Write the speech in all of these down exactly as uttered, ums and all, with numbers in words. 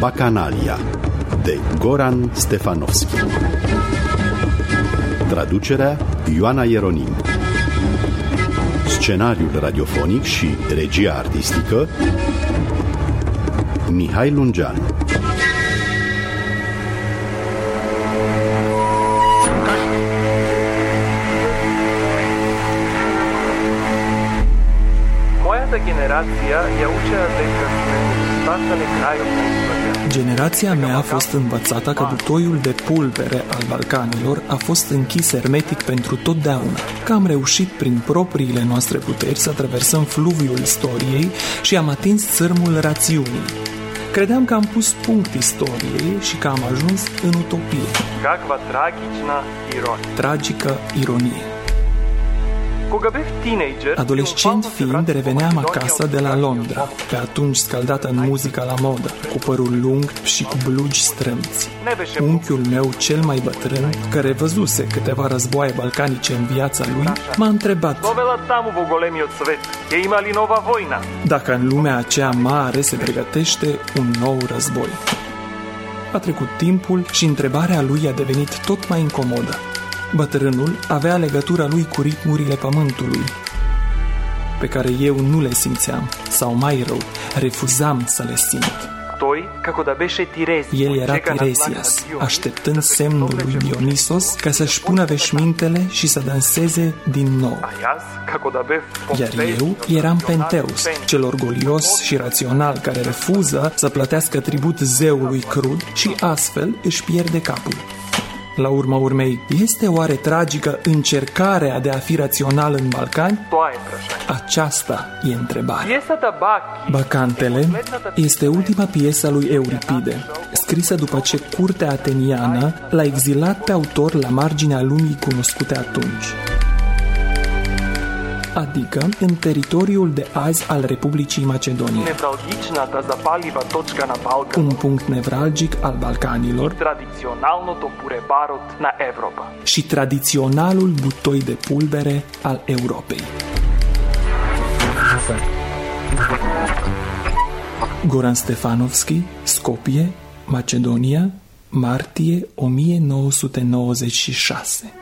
Bacanalia de Goran Stefanovski. Traducerea Ioana Ieronim. Scenariul radiofonic și regia artistică Mihai Lungean. Generația mea a fost învățată că butoiul de pulbere al Balcanilor a fost închis hermetic pentru totdeauna, că am reușit prin propriile noastre puteri să traversăm fluviul istoriei și am atins țărmul rațiunii. Credeam că am pus punct istoriei și că am ajuns în utopie. Tragică ironie. Adolescent fiind, reveneam acasă de la Londra, pe atunci scaldată în muzica la modă, cu părul lung și cu blugi strâmți. Unchiul meu cel mai bătrân, care văzuse câteva războaie balcanice în viața lui, m-a întrebat dacă în lumea aceea mare se pregătește un nou război. A trecut timpul și întrebarea lui a devenit tot mai incomodă. Bătrânul avea legătura lui cu ritmurile pământului, pe care eu nu le simțeam, sau mai rău, refuzam să le simt. El era Tiresias, așteptând semnul lui Dionisos ca să-și pună veșmintele și să danseze din nou. Iar eu eram Penteus, cel orgolios și rațional care refuză să plătească tribut zeului crud și astfel își pierde capul. La urma urmei, este oare tragică încercarea de a fi rațional în Balcani? Aceasta e întrebarea. Bacantele este ultima piesă a lui Euripide, scrisă după ce curtea ateniană l-a exilat pe autor la marginea lumii cunoscute atunci, adică în teritoriul de azi al Republicii Macedonia, un punct nevralgic al Balcanilor și tradiționalul butoi de pulbere al Europei. Goran Stefanovski, Skopje, Macedonia, martie o mie nouă sute nouăzeci și șase.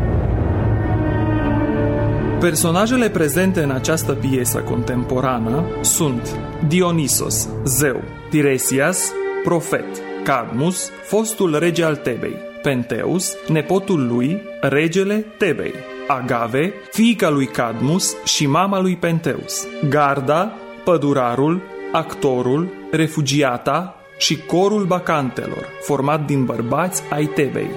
Personajele prezente în această piesă contemporană sunt Dionisos, zeu, Tiresias, profet, Cadmus, fostul rege al Tebei, Penteus, nepotul lui, regele Tebei, Agave, fiica lui Cadmus și mama lui Penteus, garda, pădurarul, actorul, refugiata și corul bacantelor, format din bărbați ai Tebei.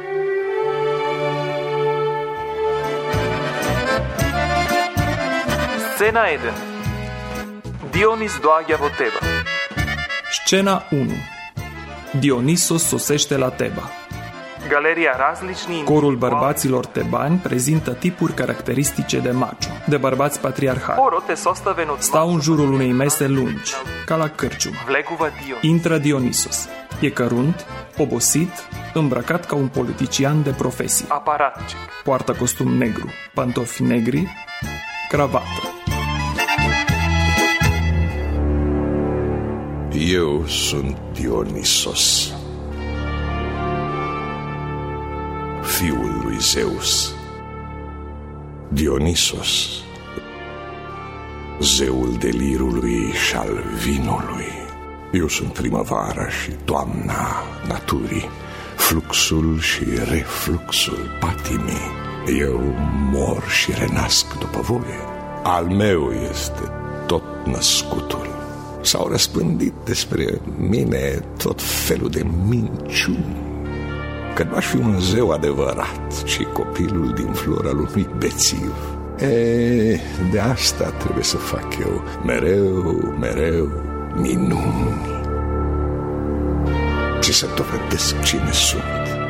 Scena unu. Dionis doagea vo Teba. Scena unu. Dionisos sosește la Teba. Galeria različni. Corul bărbaților tebani prezintă tipuri caracteristice de macho, de bărbați patriarhali. Stau în jurul unei mese lungi, ca la cârciumă. Intră Dionisos. E cărunt, obosit, îmbrăcat ca un politician de profesie. Poartă costum negru, pantofi negri, cravată. Eu sunt Dionisos, fiul lui Zeus. Dionisos, zeul delirului și al vinului. Eu sunt primăvara și toamna naturii, fluxul și refluxul patimii. Eu mor și renasc după voie. Al meu este tot născutul. S-au răspândit despre mine tot felul de minciuni, că nu aș fi un zeu adevărat, ci copilul din flora lui bețiv. E, de asta trebuie să fac eu mereu, mereu minuni și să dovedesc cine sunt.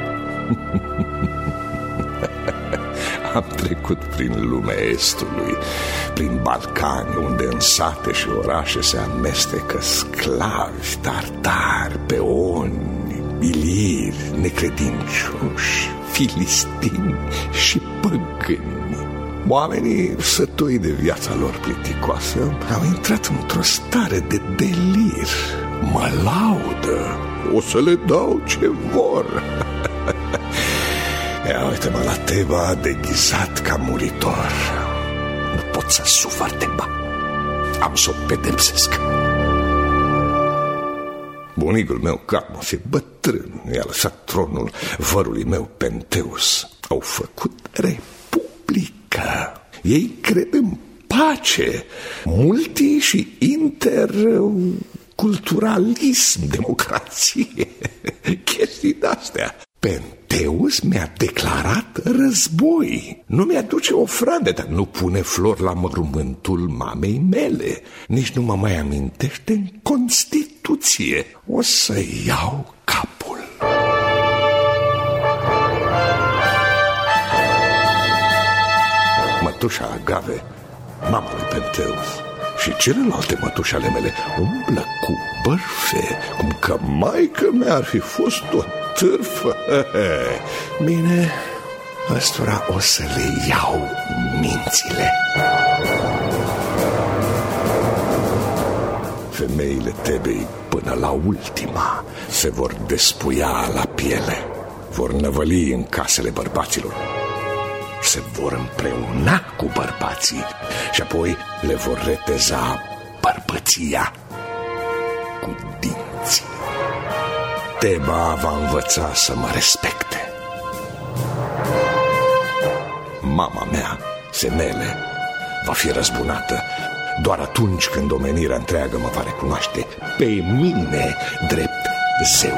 Am trecut prin lumea Estului, prin Balcani, unde în sate și orașe se amestecă sclavi, tartari, peoni, iliri, necredincioși, filistini și păgâni. Oamenii, sătui de viața lor plicticoasă, au intrat într-o stare de delir. mă laudă. O să le dau ce vor. Ia uite-mă la Teba deghizat ca muritor. Nu pot să sufăr Teba. Am să o pedepsesc. Bunicul meu, Cadmos, e bătrân. I-a lăsat tronul vărului meu, Penteus. Au făcut republică. Ei cred în pace, multi și interculturalism, democrație, chestii de-astea. Penteus mi-a declarat război. Nu mi-aduce ofrande, dar nu pune flori la mormântul mamei mele. Nici nu mă mai amintește în Constituție. O să iau capul. Mătușa Agave, mama lui Penteus, și celelalte mătuși ale mele umblă cu bărfe, cum că maică mea ar fi fost o târfă. Bine, ăstora o să le iau mințile. Femeile Tebei până la ultima se vor despuia la piele, vor năvăli în casele bărbaților, se vor împreuna cu bărbații și apoi le vor reteza bărbăția cu dinții. Teba va învăța să mă respecte. Mama mea, Semele, va fi răzbunată doar atunci când omenirea întreagă mă va recunoaște pe mine drept zeu.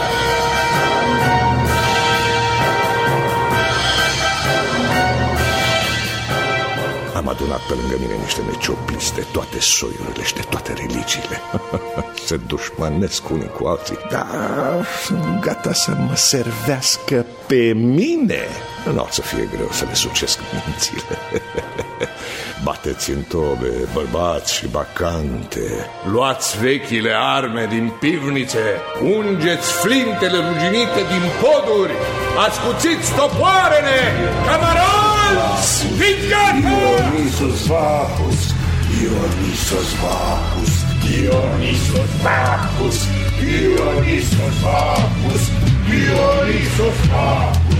Am adunat pe lângă mine niște neciopliți de toate soiurile și de toate religiile. Se dușmănesc unii cu alții, dar sunt gata să mă servească pe mine. Nu o să fie greu să le sucesc mințile. Bateți în tobe, bărbați și bacante. Luați vechile arme din pivnițe, ungeți flintele ruginite din poduri, ascuțiți topoarele, camaroni, fiți gata! Dionisos Bacchus, Dionisos Bacchus, Dionisos Bacchus, Dionisos Bacchus, Dionisos Bacchus.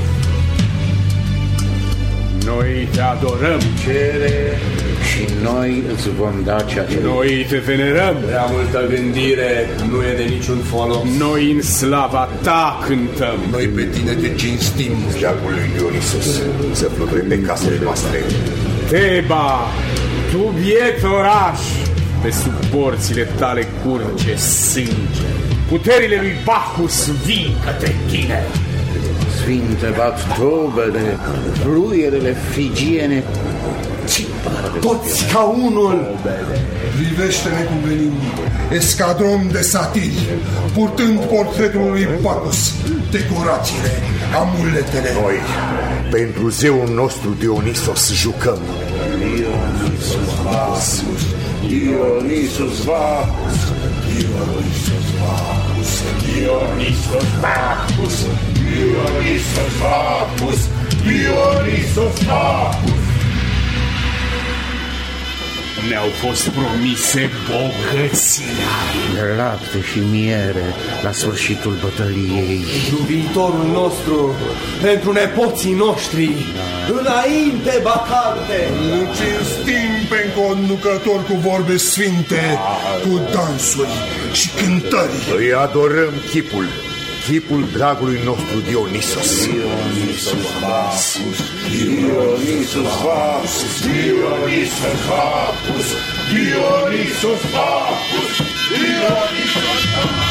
Noi te adorăm, cere și noi îți vom da ceea ce... Noi te venerăm. Prea multă gândire nu e de niciun folos. Noi în slava ta cântăm. Noi pe tine te cinstim. Steagul lui Dionisos să fluture pe casele noastre. Teba, tu biet oraș, pe sub porțile tale curge sânge. Puterile lui Bacchus vin către tine. Sfinte bat tobele, fluierele frigiene, toți ca unul. Privește-ne cum venim, escadron de satiri, purtând portretul lui Bacchus, decorațiile, amuletele. Noi, pentru zeul nostru Dionisos, jucăm. Dionisos Bacchus, Dionisos Bacchus, Dionisos Bacchus, Dionisos Bacchus, Dionisos Bacchus, Dionisos Bacchus. Ne-au fost promise bogății, lapte și miere la sfârșitul bătăliei. Pentru viitorul nostru, pentru nepoții noștri, da. Înainte, bacante! Îl cinstim pe conducător cu vorbe sfinte, da. Cu dansuri și cântări. Îi adorăm chipul, chipul dragului nostru Dionisos. Dionisos Bacchus, Dionisos Bacchus, Dionisos Bacchus, Dionisos Bacchus, Dionisos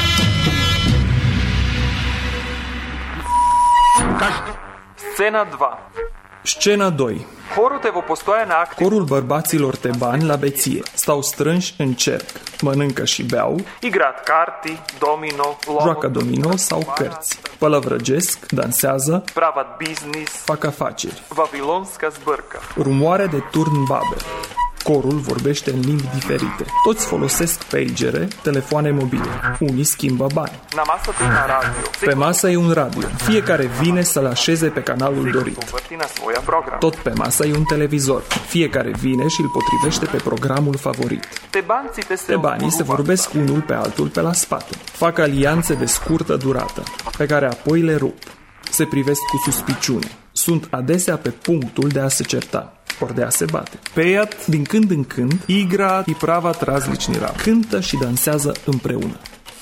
Bacchus. Scena doi. Scena doi. Хорul Tevopostoi na activ. Corul bărbaților tebani la beție. Stau strânși în cerc, mănâncă și beau, Igrat carti, domino, joacă domino sau cărți, pălăvrăgesc, dansează, pravat business, fac afaceri. Vavilonska zbârcă. Rumoare de turn Babel. Corul vorbește în limbi diferite. Toți folosesc pagere, telefoane mobile. Unii schimbă bani. Pe masă e un radio. Fiecare vine să-l așeze pe canalul dorit. Tot pe masă e un televizor. Fiecare vine și îl potrivește pe programul favorit. Tebanii se vorbesc unul pe altul pe la spate. Fac alianțe de scurtă durată, pe care apoi le rup. Se privesc cu suspiciune. Sunt adesea pe punctul de a se certa, ori de a se bate. Peiat, din când în când, igra i prava trazlični, cântă și dansează împreună.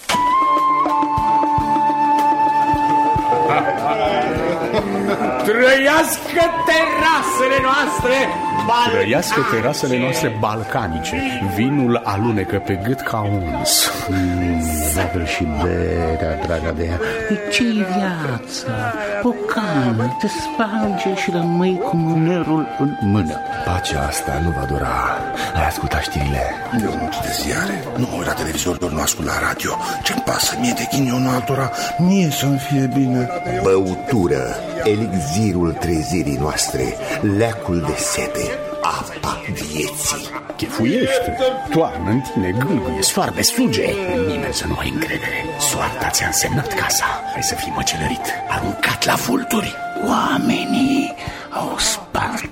Trăiască terasele noastre! Trăiască terasele noastre balcanice. Vinul alunecă pe gât ca uns. Zadă și berea, draga de ea. Ce-i viața? O cană te sparge și rămâi cu mânerul în mână. Pacea asta nu va dura. Ai ascultat știrile? Eu nu citesc ziare, nu mă uit la televizor, doar nu ascult la radio. Ce-mi pasă mie de ghinionul altora? Mie să-mi fie bine. Băutură, elixirul trezirii noastre, leacul de sete, apa vieții. Chefuiește, toarnă în tine, gâlguie, soarbe, suge. Nimeni să nu ai încredere. Soarta ți-a însemnat casa. Hai să fii măcelărit, aruncat la vulturi. Oamenii au spart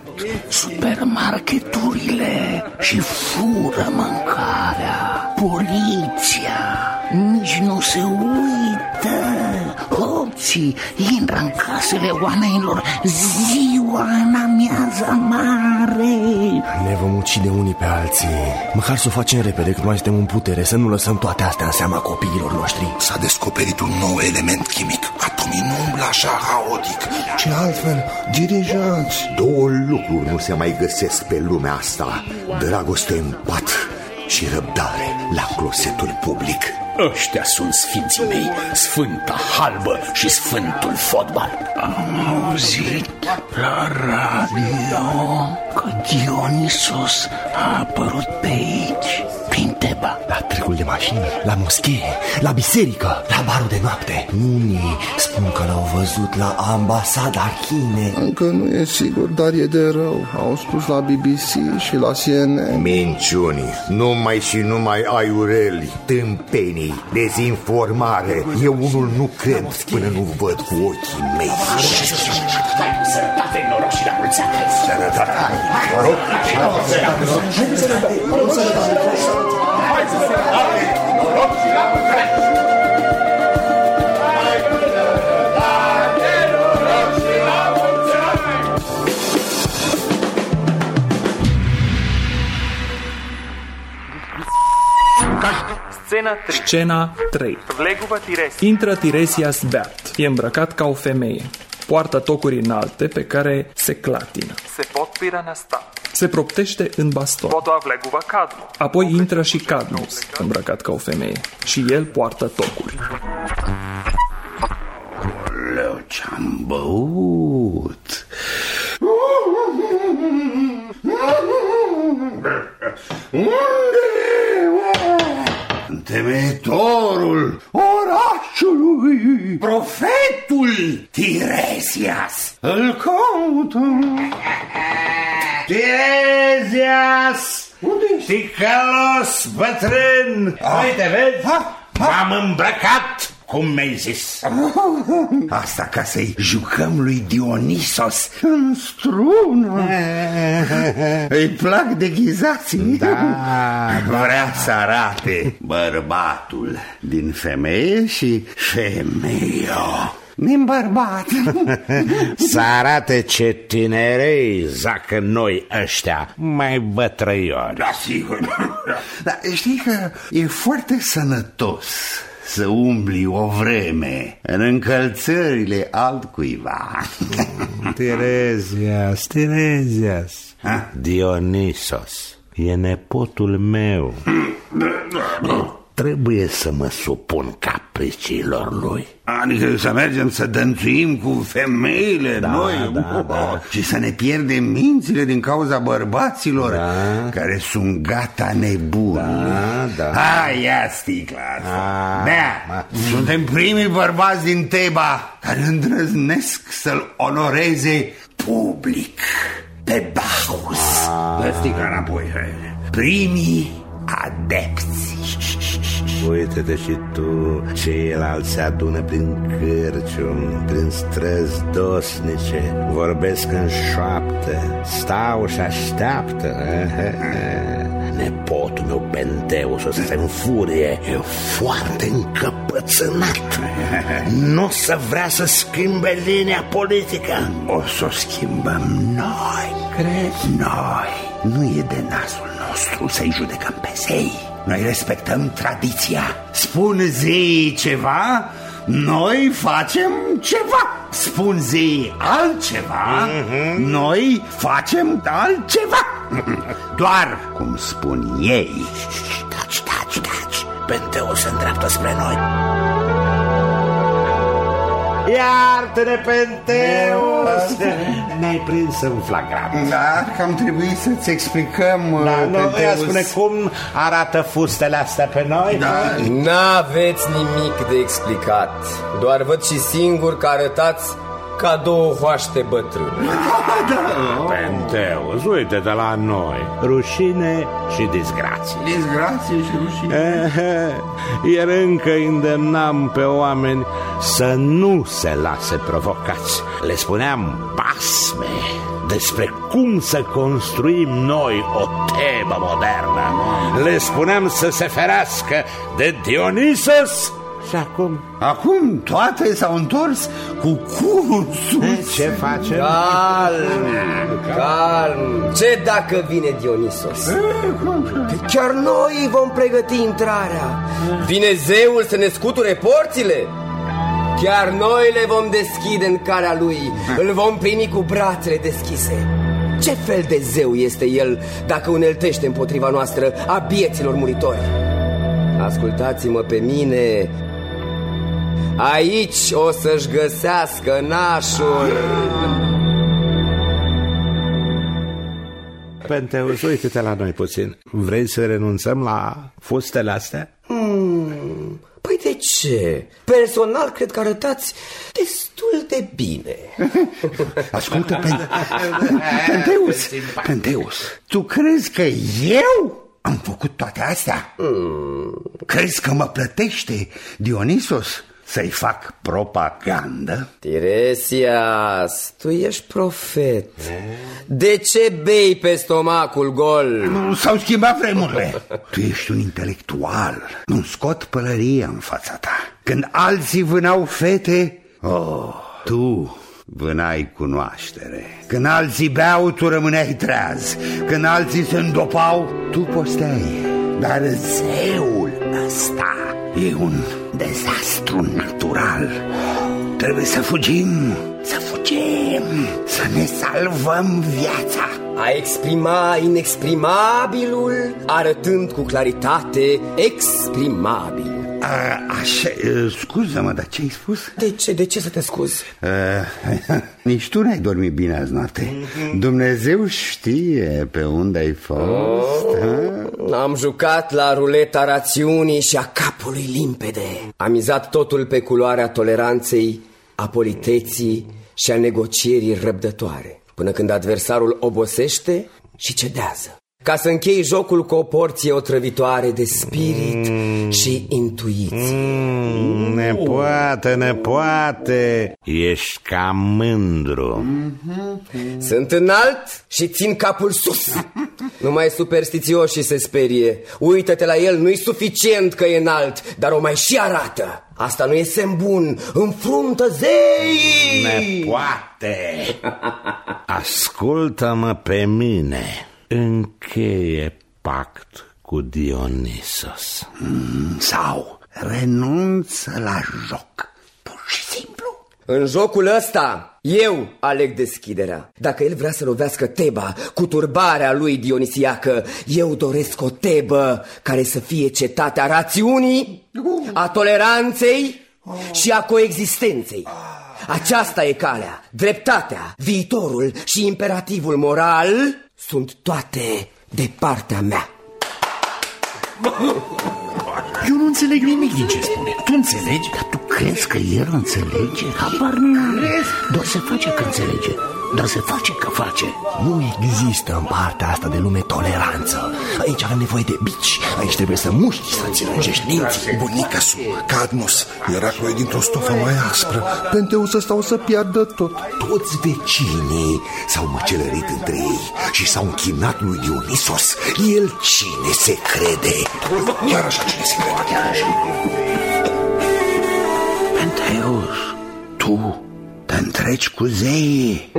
supermarketurile și fură mâncarea. Poliția nici nu se uită. Hoții intră în casele oamenilor ziua în amiaza mare. Ne vom ucide unii pe alții. Măcar să o facem repede, cât mai suntem în putere. Să nu lăsăm toate astea în seama copiilor noștri. S-a descoperit un nou element chimic. Atomii nu umblă așa haotic, ci altfel dirijați. Două lucruri nu se mai găsesc pe lumea asta: dragoste în pat și răbdare la closetul public. Ăștia sunt sfinții mei, Sfânta Halbă și Sfântul Fotbal. Am auzit la radio că Dionisos a apărut pe aici, prin Teba. La tricul de mașini, la moschee, la biserică, la barul de noapte. Unii spun că l-au văzut la ambasada Chinei. Încă nu e sigur, dar e de rău. Au spus la B B C și la C N N. Minciuni, numai și numai aiureli, tâmpenii, dezinformare. Eu unul nu cred până nu văd cu ochii mei. Sănătate, noroc și la mulți ani. Sănătate, noroc și la mulți ani. Scena trei. Intră Tiresias beat. E îmbrăcat ca o femeie. Poartă tocuri înalte pe care se clatină. Se proptește în baston. Apoi intră și Cadmus, îmbrăcat ca o femeie. Și el poartă tocuri. Leu, ce-am băut! Întemeitorul orașului, profetul Tiresias, îl caută. Tiresias! Unde ești? Ticălos, bătrân! Uite, vezi? M-am îmbrăcat cum mi-ai zis. Asta ca să-i jucăm lui Dionisos în strună. Îi plac deghizații? Da, vrea să arate bărbatul din femeie și femeia din bărbat. Să arate ce tinerei zacă noi ăștia mai bătrâiori. Da, sigur. Dar știi că e foarte sănătos să umbli o vreme în încălțările altcuiva. Tiresias, Tiresias, Dionisos e nepotul meu. Trebuie să mă supun capriciilor lui. Adică să mergem să dănțuim cu femeile, da, noi, da, da. Și să ne pierdem mințile din cauza bărbaților, da, care sunt gata nebuni. Da, da. Hai, ia sticla asta. Da, suntem primii bărbați din Teba care îndrăznesc să-l onoreze public. pe Bacchus. Lăstica înapoi. Primii adepți. Uite-te și tu, ceilalți se adună prin cârciumi, prin străzi dosnice, vorbesc în șoaptă, stau și așteaptă. Nepotul meu Penteus o să se înfurie, e foarte încăpățânat. Nu o să vrea să schimbe linia politică. O să o schimbăm noi. Crezi? Noi. Nu e de nasul nostru să-i judecăm pe zei. Noi respectăm tradiția. Spun zeii ceva, noi facem ceva. Spun zeii altceva, mm-hmm. noi facem altceva. Doar cum spun ei. Taci, taci, taci. Penteus se îndreaptă spre noi. Iartă-ne, Penteus! Ne-ai prins în flagrant. Da, că am trebuit să-ți explicăm, da, Penteus. Nu, ia spune cum arată fustele astea pe noi? Da. N-aveți nimic de explicat. Doar văd și singur că arătați ca două hoaște bătrâne. Da. Penteus, uite-te la noi. Rușine și disgrație. Disgrație și rușine. Iar încă îndemnam pe oameni să nu se lase provocați. Le spuneam basme despre cum să construim noi o Tebă modernă. Le spuneam să se ferească de Dionisos. Și acum? Acum toate s-au întors cu curul sus. Ce facem? Calm, calm. Ce dacă vine Dionisos? Că chiar noi vom pregăti intrarea. Vine zeul să ne scuture porțile? Chiar noi le vom deschide în calea lui. Îl vom primi cu brațele deschise. Ce fel de zeu este el dacă uneltește împotriva noastră a bieților muritori? Ascultați-mă pe mine. Aici o să-și găsească nașul. Penteus, uite-te la noi puțin. Vrei să renunțăm la fustele astea? Hmm, păi de ce? Personal cred că arătați destul de bine. Ascultă, Penteus, Penteus, tu crezi că eu am făcut toate astea? Hmm. Crezi că mă plătește Dionisos să-i fac propagandă? Tiresias, tu ești profet. De ce bei pe stomacul gol? Nu, s-au schimbat vremurile. Tu ești un intelectual. Nu scot pălăria în fața ta. Când alții vânau fete, oh, tu vânai cunoaștere. Când alții beau, tu rămâneai treaz. Când alții se îndopau, tu posteai. Dar zeul ăsta e un dezastru natural. Trebuie să fugim, să fugim, să ne salvăm viața. A exprima inexprimabilul, arătând cu claritate exprimabil. A, așa, scuză-mă, dar ce ai spus? De ce, de ce să te scuzi? A, nici tu n-ai dormit bine azi noapte. Dumnezeu știe pe unde ai fost. oh, Am jucat la ruleta rațiunii și a capului limpede. Am mizat totul pe culoarea toleranței, a politeții și a negocierii răbdătoare, până când adversarul obosește și cedează, ca să închei jocul cu o porție otrăvitoare de spirit mm. și intuiție. mm, Nepoate, nepoate, ești cam mândru. mm-hmm. Sunt înalt și țin capul sus. Numai superstițioșii se sperie. Uită-te la el, nu-i suficient că e înalt, dar o mai și arată. Asta nu e semn bun, înfruntă zei. Nepoate, ascultă-mă pe mine. Încheie pact cu Dionisos. mm, Sau renunță la joc, pur și simplu. În jocul ăsta eu aleg deschiderea. Dacă el vrea să lovească Teba cu turbarea lui dionisiacă, eu doresc o Tebă care să fie cetatea rațiunii, a toleranței și a coexistenței. Aceasta e calea. Dreptatea, viitorul și imperativul moral sunt toate de partea mea. Eu nu înțeleg nimic din ce spune. Tu înțelegi? Dar tu crezi că el înțelege? Habar nu. Doar se face că înțelege. dar se face că face. Nu există în partea asta de lume toleranță. Aici avem nevoie de bici. Aici trebuie să muști, să înțelegești dinții. Bunica su, Cadmus, Heraclo e dintr-o stofă mai aspră. Penteus ăsta o să piardă tot. Toți vecinii s-au măcelărit între ei și s-au închinat lui Dionisos. El cine se crede? Chiar așa cine se crede? Chiar așa. Penteus, tu te întreci cu zeii.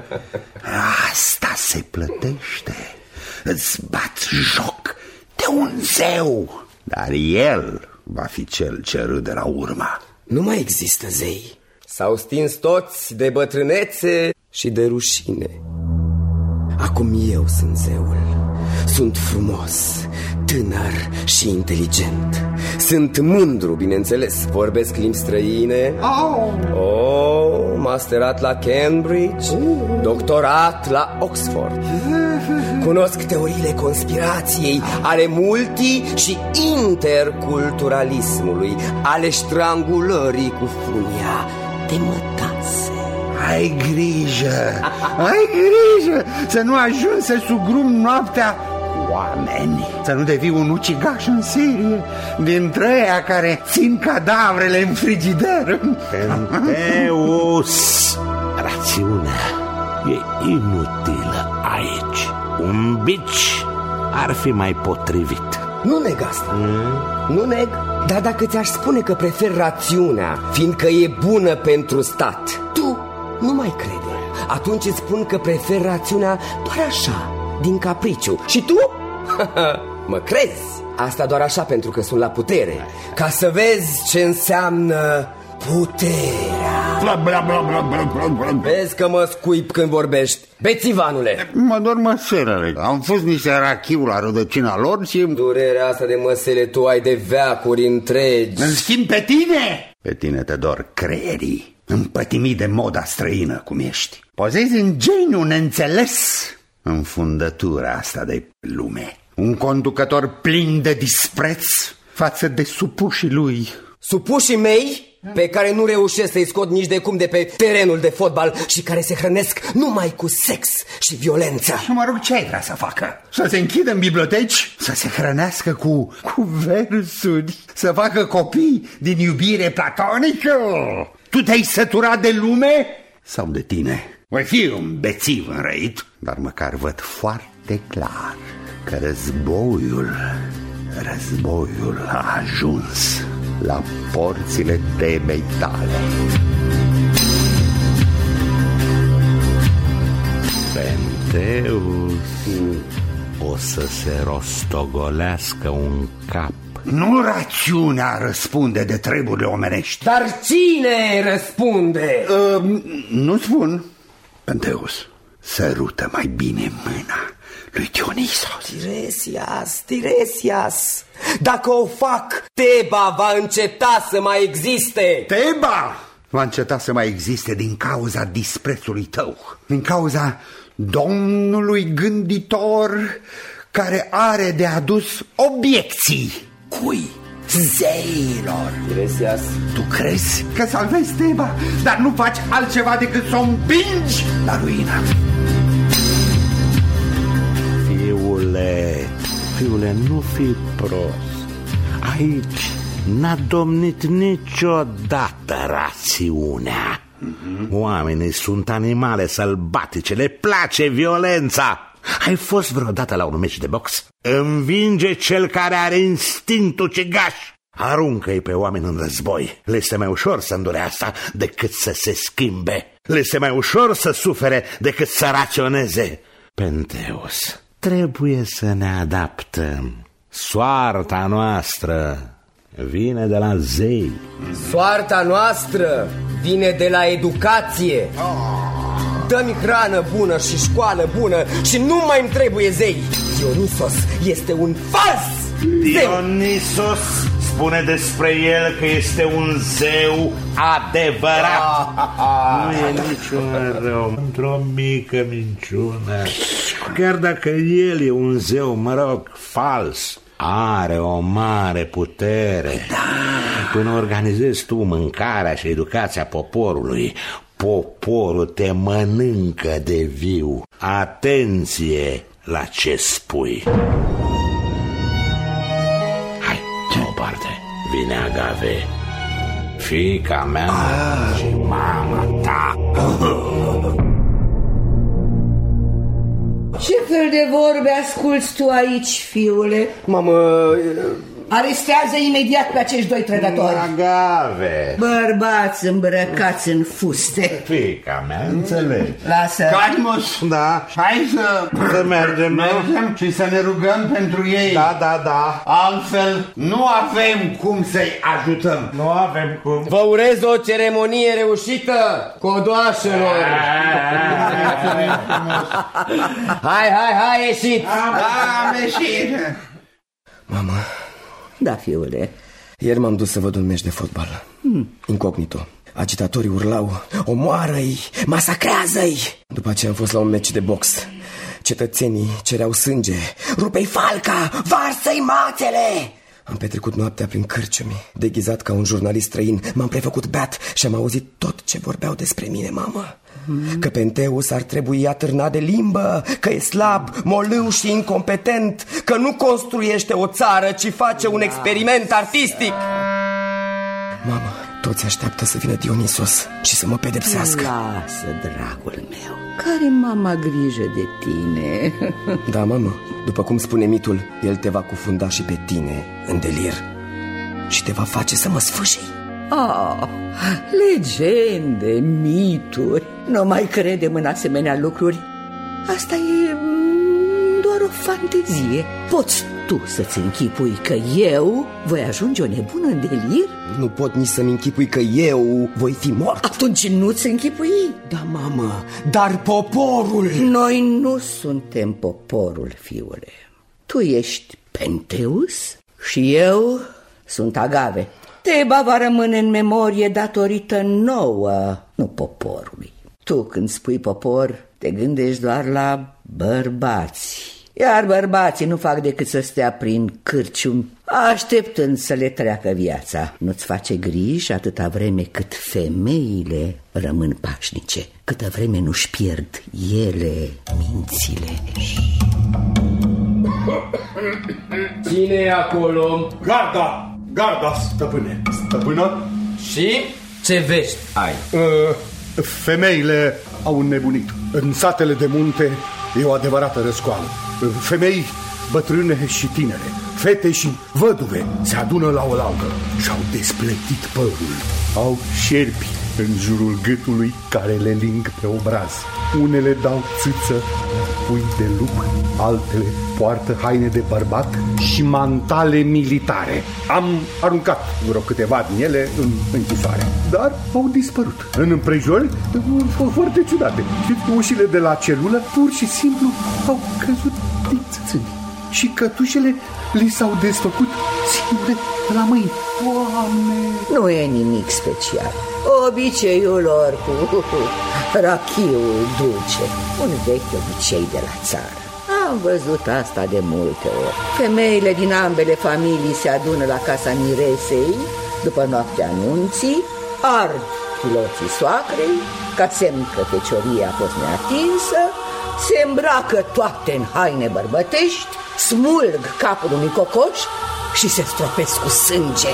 Asta se plătește. Îți bați joc de un zeu, dar el va fi cel ce râde la urma. Nu mai există zei. S-au stins toți de bătrânețe și de rușine. Acum eu sunt zeul. Sunt frumos, tânăr și inteligent. Sunt mândru, bineînțeles. Vorbesc limbi străine. Oh, oh masterat la Cambridge, doctorat la Oxford. Cunosc teoriile conspirației, ale multi- și interculturalismului, ale strangulării cu funia de mătase. Ai grijă, ai grijă să nu ajungi să sugrum noaptea cu oameni. Să nu devii un ucigaș în serie dintre aia care țin cadavrele în frigider. Penteus, rațiunea e inutilă aici. Un bici ar fi mai potrivit. Nu neg asta, mm. nu neg. Dar dacă ți-aș spune că prefer rațiunea, fiindcă e bună pentru stat, tu nu mai crede. Atunci îți spun că prefer rațiunea doar așa, din capriciu. Și tu? Mă crezi? Asta doar așa pentru că sunt la putere. Ca să vezi ce înseamnă puterea. Bla, bla, bla, bla, bla, bla. Vezi că mă scuip când vorbești. Bețivanule. Mă dor măselele. Am fost niște rachiu la rădăcina lor și... Durerea asta de măsele tu ai de veacuri întregi. În schimb pe tine? Pe tine te dor creierii, împătimit de moda străină cum ești. Pozezi în geniu neînțeles în fundătura asta de lume. Un conducător plin de dispreț față de supușii lui. Supușii mei? Pe care nu reușesc să-i scot nici de cum de pe terenul de fotbal și care se hrănesc numai cu sex și violență. Și mă rog, ce ai vrea să facă? Să se închidă în biblioteci? Să se hrănească cu, cu versuri? Să facă copii din iubire platonică? Tu te-ai săturat de lume? Sau de tine? Voi fi un bețiv înrăit, dar măcar văd foarte clar că războiul, războiul a ajuns la porțile Tebei tale. Penteus, o să se rostogolească un cap. Nu rațiunea răspunde de treburile omenești. Dar cine răspunde? Uh, nu spun. Penteus, sărută mai bine mâna lui Dionisos. Tiresias, Tiresias, dacă o fac, Teba va înceta să mai existe. Teba va înceta să mai existe din cauza disprețului tău, din cauza domnului gânditor care are de adus obiecții. Cui? Zeilor. Tiresias, tu crezi că salvezi Teba, dar nu faci altceva decât să o împingi la ruină. Fiule, fiule, nu fi prost. Aici n-a domnit niciodată rațiunea. Mm-hmm. Oamenii sunt animale sălbatice, le place violența. Ai fost vreodată la un meci de box? Învinge cel care are instinctul ucigaș. Aruncă-i pe oameni în război. Le este mai ușor să îndure asta decât să se schimbe. Le este mai ușor să sufere decât să raționeze. Penteus, trebuie să ne adaptăm. Soarta noastră vine de la zei. Soarta noastră vine de la educație. Dă-mi hrană bună și școală bună și nu mai îmi trebuie zei. Dionisos este un fals Dionisos spune despre el că este un zeu adevărat. Nu e niciun rău, într-o mică minciună. Chiar dacă el e un zeu, mă rog, fals, are o mare putere. Până organizezi tu mâncarea și educația poporului, poporul te mănâncă de viu. Atenție la ce spui. Hai, ce o parte. Vine Agave, fiica mea ah. și mama ta. Ce fel de vorbe asculți tu aici, fiule? Mamă... Arestează imediat pe acești doi trădători. Agave. Bărbați îmbrăcați în fuste. Fiica mea, înțelegi. Lasă. Cadmus, da. Hai să, să mergem, mergem și să ne rugăm pentru ei. Da, da, da. Altfel nu avem cum să-i ajutăm. Nu avem cum. Vă urez o ceremonie reușită, codoașelor. Hai, hai, hai, ieșiți. Am ieșit. Mamă. Da, fiule. Ieri m-am dus să văd un meci de fotbal. hmm. Incognito. Agitatorii urlau: omoară-i, masacrează-i. După aceea am fost la un meci de box. Cetățenii cereau sânge: rupe-i falca, varsă-i mațele. Am petrecut noaptea prin cârciumi, deghizat ca un jurnalist străin. M-am prefăcut beat și am auzit tot ce vorbeau despre mine, mamă. mm. Că Penteus ar trebui atârnat de limbă, că e slab, molâu și incompetent, că nu construiește o țară, ci face un experiment artistic. Mamă, toți așteaptă să vină Dionisos și să mă pedepsească. Lasă, dragul meu, care mama grijă de tine. Da, mamă, după cum spune mitul, el te va cufunda și pe tine în delir și te va face să mă sfâșii. Oh, legende, mituri. Nu mai credem în asemenea lucruri. Asta e doar o fantezie. Poți tu să-ți închipui că eu voi ajunge o nebună în delir? Nu pot nici să-mi închipui că eu voi fi mort. Atunci nu-ți închipui? Da, mamă, dar poporul... Noi nu suntem poporul, fiule. Tu ești Penteus și eu sunt Agave. Teba va rămâne în memorie datorită nouă, nu poporului. Tu când spui popor, te gândești doar la bărbați. Iar bărbații nu fac decât să stea prin cârciumi, așteptând să le treacă viața. Nu-ți face griji atâta vreme cât femeile rămân pașnice, câtă vreme nu-și pierd ele mințile. Cine e acolo? Garda! Garda, stăpâne. Stăpână? Și ce vești ai? Uh, femeile au înnebunit. În satele de munte e o adevărată răscoală. Femei, bătrâne și tinere, fete și văduve se adună la oaltă și-au despletit părul. Au șerpi în jurul gâtului care le ling pe obraz. Unele dau țâță, pui de lup, altele poartă haine de bărbat și mantale militare. Am aruncat vreo câteva din ele în închisoare, dar au dispărut. În împrejurări foarte ciudate. Ușile de la celulă pur și simplu au căzut din țâțâni și cătușele li s-au desfăcut singure la mâini. Doamne! Nu e nimic special. Obiceiul lor cu rachiul dulce, un vechi obicei de la țară. Am văzut asta de multe ori. Femeile din ambele familii se adună la casa miresei după noaptea anunții, ard chiloții soacrei ca semn că fecioria a fost neatinsă, se îmbracă toate în haine bărbătești, smulg capul unui cocoș și se stropesc cu sânge.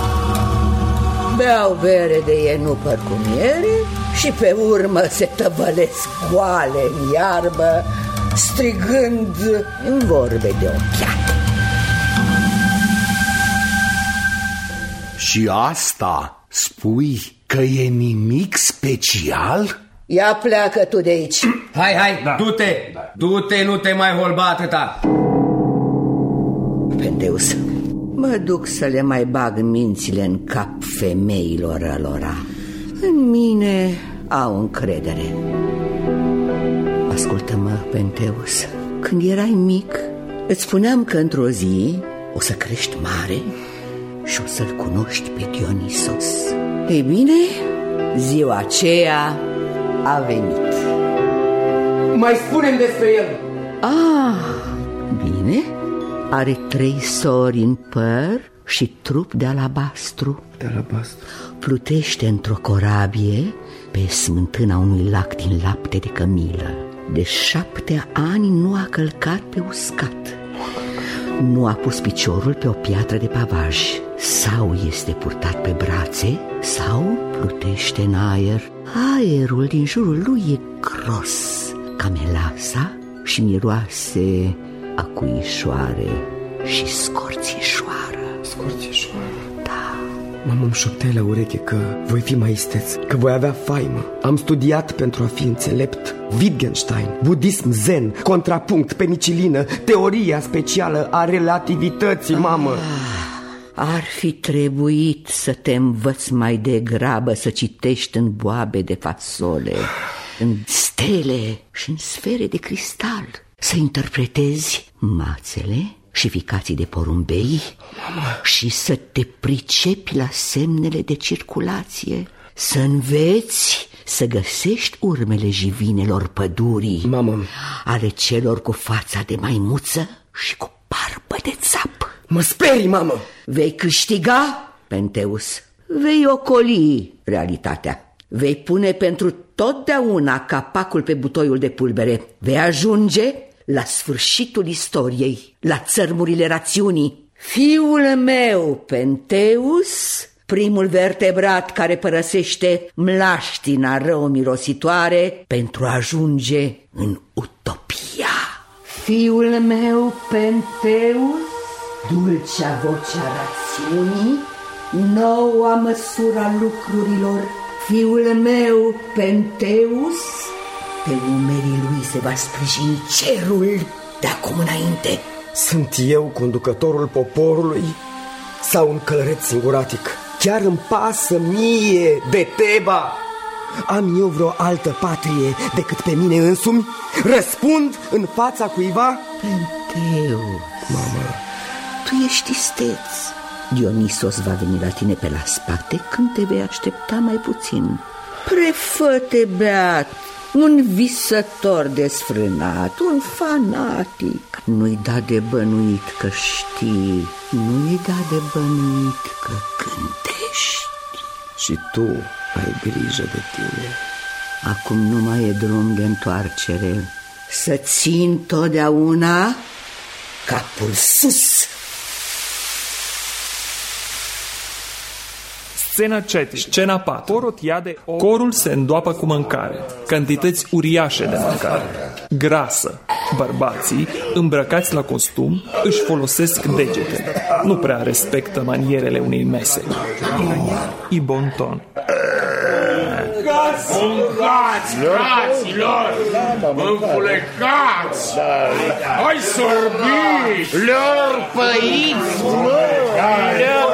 Beau bere de ienupăr cu miere și pe urmă se tăvălesc goale în iarbă, strigând în vorbe de ochiate. Și asta spui că e nimic special? Ia pleacă tu de aici. Hai, hai, da. du-te, da. du-te, nu te mai holba atâta. Penteus, mă duc să le mai bag mințile în cap femeilor alora. În mine au încredere. Ascultă-mă, Penteus, când erai mic, îți spuneam că într-o zi o să crești mare și o să-l cunoști pe Dionisos. Ei bine, ziua aceea a venit. Mai spune-mi despre el. Ah, bine. Are trei sori în păr și trup de alabastru. De alabastru. Plutește într-o corabie pe smântâna unui lac din lapte de cămilă. De șapte ani nu a călcat pe uscat, nu a pus piciorul pe o piatră de pavaj. Sau este purtat pe brațe, sau plutește în aer. Aerul din jurul lui e gros ca melasa și miroase a cuișoare și scorțișoară. Scorțișoară? Da. Mama îmi șoptea la ureche că voi fi mai isteț, că voi avea faimă. Am studiat pentru a fi înțelept Wittgenstein, budism zen, contrapunct, penicilină, teoria specială a relativității, mamă. Ar fi trebuit să te învăț mai degrabă să citești în boabe de fasole, în stele și în sfere de cristal, să interpretezi mațele și ficații de porumbei, mama, și să te pricepi la semnele de circulație, să înveți să găsești urmele jivinelor pădurii, mamă, ale celor cu fața de maimuță și cu barbă de țap. Mă sperii, mamă! Vei câștiga, Penteus, vei ocoli realitatea, vei pune pentru totdeauna capacul pe butoiul de pulbere, vei ajunge la sfârșitul istoriei, la țărmurile rațiunii. Fiul meu, Penteus, primul vertebrat care părăsește mlaștina rău mirositoare pentru a ajunge în utopia. Fiul meu, Penteus, dulcea vocea rațiunii, noua măsura lucrurilor. Fiul meu, Penteus, pe umerii lui se va sprijini cerul de acum înainte. Sunt eu conducătorul poporului sau un călăreț singuratic? Chiar îmi pasă mie de Teba? Am eu vreo altă patrie decât pe mine însumi? Răspund în fața cuiva? Penteus, mamă, tu ești isteț. Dionisos va veni la tine pe la spate când te vei aștepta mai puțin. Prefă-te, beat, un visător desfrânat, un fanatic. Nu-i da de bănuit că știi, nu-i da de bănuit că gândești. Și tu ai grijă de tine. Acum nu mai e drum de întoarcere. Să țin totdeauna capul sus. Scena cinci, scena patru. Corul se îndoapă cu mâncare, cantități uriașe de mâncare, grasă. Bărbații, îmbrăcați la costum, își folosesc degetele. Nu prea respectă manierele unei mese. I bon ton. Mâncați, fraților! Înfulecați! Hai sorbiți! Lor păiți! Lor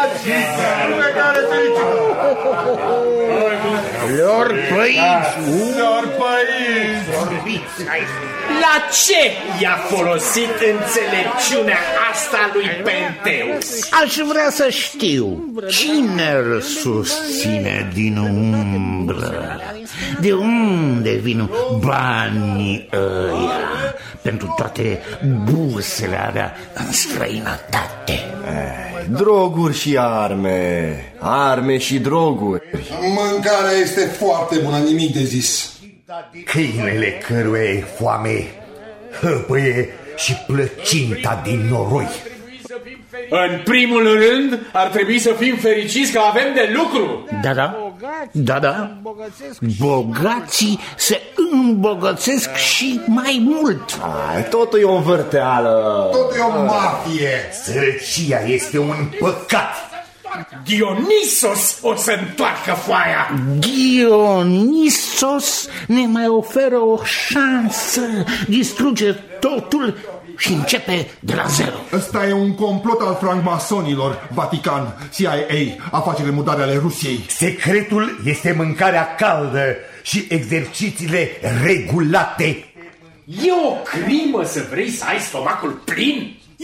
Lor păiți! Lor păiți! La ce i-a folosit înțelepciunea asta lui Penteus? Aș vrea să știu cine îl susține din umbră. De unde vin banii ăia pentru toate bursele alea în străinătate? Droguri și arme, arme și droguri. Mâncarea este foarte bună, nimic de zis. Câinele căruia e foame hăpăie și plăcinta din noroi. În primul rând, ar trebui să fim fericiți că avem de lucru. Da, da, da, da. Bogații se îmbogățesc și mai mult. Ai, totul e o învârteală. Totul e o mafie. Sărăcia este un păcat. Dionisos o să întoarcă foaia. Dionisos ne mai oferă o șansă. Distruge totul și începe de la zero. Ăsta e un complot al francmasonilor, Vatican, C I A, afacerile murdare ale Rusiei. Secretul este mâncarea caldă și exercițiile regulate. E o crimă să vrei să ai stomacul plin? Eu am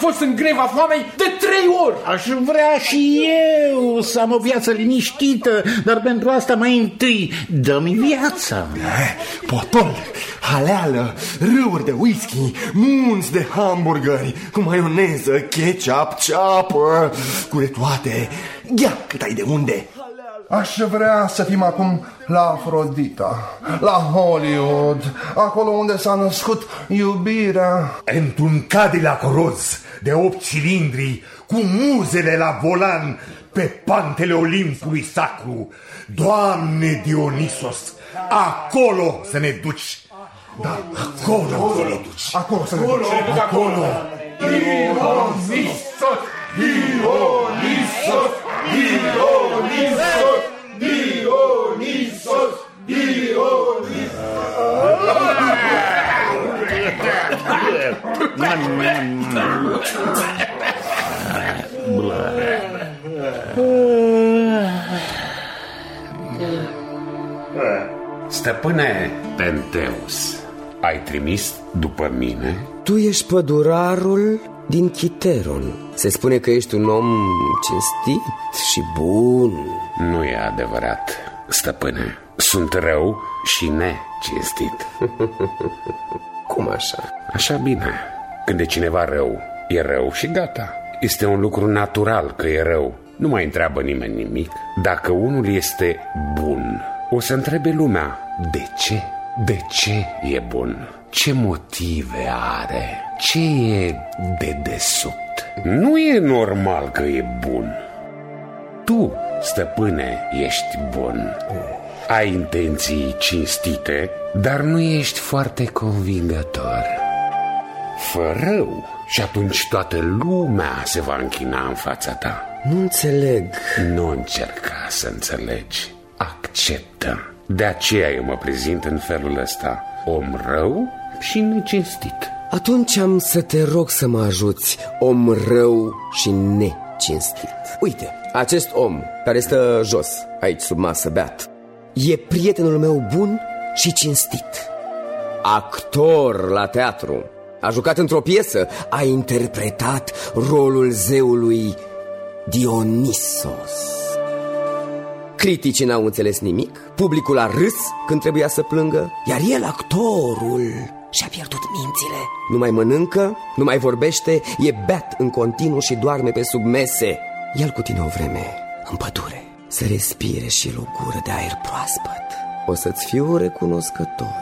fost în greva foamei de trei ori. Aș vrea și eu să am o viață liniștită, dar pentru asta mai întâi dă-mi viața. Potol, haleală, râuri de whisky, munți de hamburgeri, cu maioneză, ketchup, ceapă, cu de toate. Ia cât ai de unde. Aș vrea să fim acum la Afrodita, la Hollywood, acolo unde s-a născut iubirea. Într-un Cadillac roz de opt cilindri, cu muzele la volan, pe pantele Olimpului sacru. Doamne Dionisos, acolo să ne duci. Da, acolo, acolo, acolo să ne duci. Acolo. Dionisos, Dionisos, Dionisos, Dionisos, Dionisos. Stăpâne Penteus, ai trimis după mine? Tu ești pădurarul din Chiteron. Se spune că ești un om cinstit și bun. Nu e adevărat, stăpâne. Sunt rău și necinstit. Cum așa? Așa bine. Când e cineva rău, e rău și gata. Este un lucru natural că e rău. Nu mai întreabă nimeni nimic. Dacă unul este bun, o să întrebe lumea de ce? De ce e bun? Ce motive are? Ce e de desubt? Nu e normal că e bun. Tu, stăpâne, ești bun. Ai intenții cinstite, dar nu ești foarte convingător. Fă rău și atunci toată lumea se va închina în fața ta. Nu înțeleg. Nu încerca să înțelegi. Acceptă. De aceea eu mă prezint în felul ăsta, om rău și necinstit. Atunci am să te rog să mă ajuți, om rău și necinstit. Uite, acest om care stă jos, aici sub masă beat, e prietenul meu bun și cinstit. Actor la teatru. A jucat într-o piesă, a interpretat rolul zeului Dionisos. Criticii n-au înțeles nimic, publicul a râs când trebuia să plângă, iar el, actorul, și-a pierdut mințile. Nu mai mănâncă, nu mai vorbește, e beat în continuu și doarme pe sub mese. Ia-l cu tine o vreme în pădure, să respire și el o gură de aer proaspăt. O să-ți fiu recunoscător.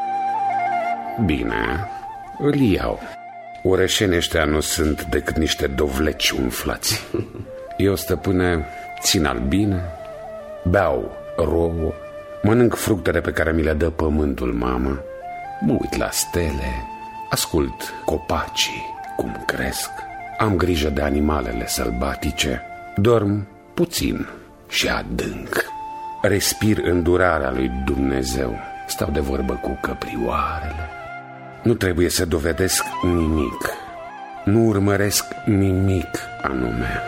Bine, îl iau. Orășenii ăștia nu sunt decât niște dovleci umflați. Eu, stăpâne, țin albine, beau rouă, mănânc fructele pe care mi le dă pământul mamă, mă uit la stele, ascult copacii cum cresc, am grijă de animalele sălbatice, dorm puțin și adânc, respir îndurarea lui Dumnezeu, stau de vorbă cu căprioarele. Nu trebuie să dovedesc nimic, nu urmăresc nimic anume.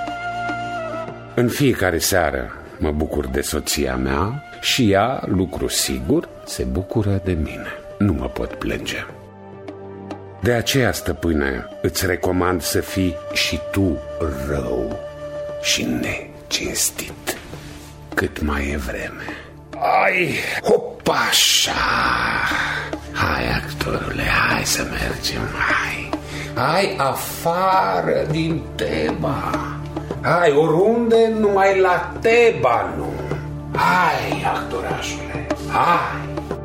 În fiecare seară mă bucur de soția mea și ea, lucru sigur, se bucură de mine. Nu mă pot plânge. De aceea, stăpâne, îți recomand să fii și tu rău și necinstit cât mai e vreme. Ai, hopașa! Hai, actorule, hai să mergem, hai! Hai afară din Teba! Hai, oriunde, numai la Teba nu! Hai, actorașule, hai!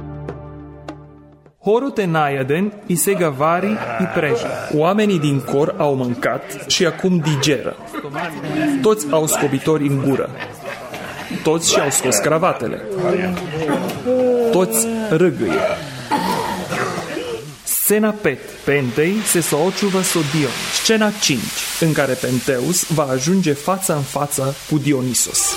Horote Naiaden, Isegavari, Ipreja. Oamenii din cor au mâncat și acum digeră. Toți au scobitori în gură. Toți și-au scos cravatele. Toți râgâie. Scena pet Pentei se soociuvă so Dion. Scena cinci, în care Penteus va ajunge față în față cu Dionisos.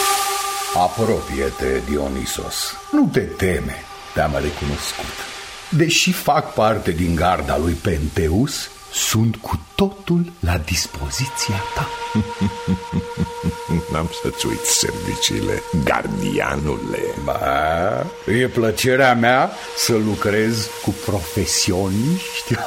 Apropie-te, Dionisos. Nu te teme, te-am recunoscut. deși fac parte din garda lui Penteus, sunt cu totul la dispoziția ta. N-am să-ți uit serviciile, gardianule. Ba, e plăcerea mea să lucrez cu profesioniști.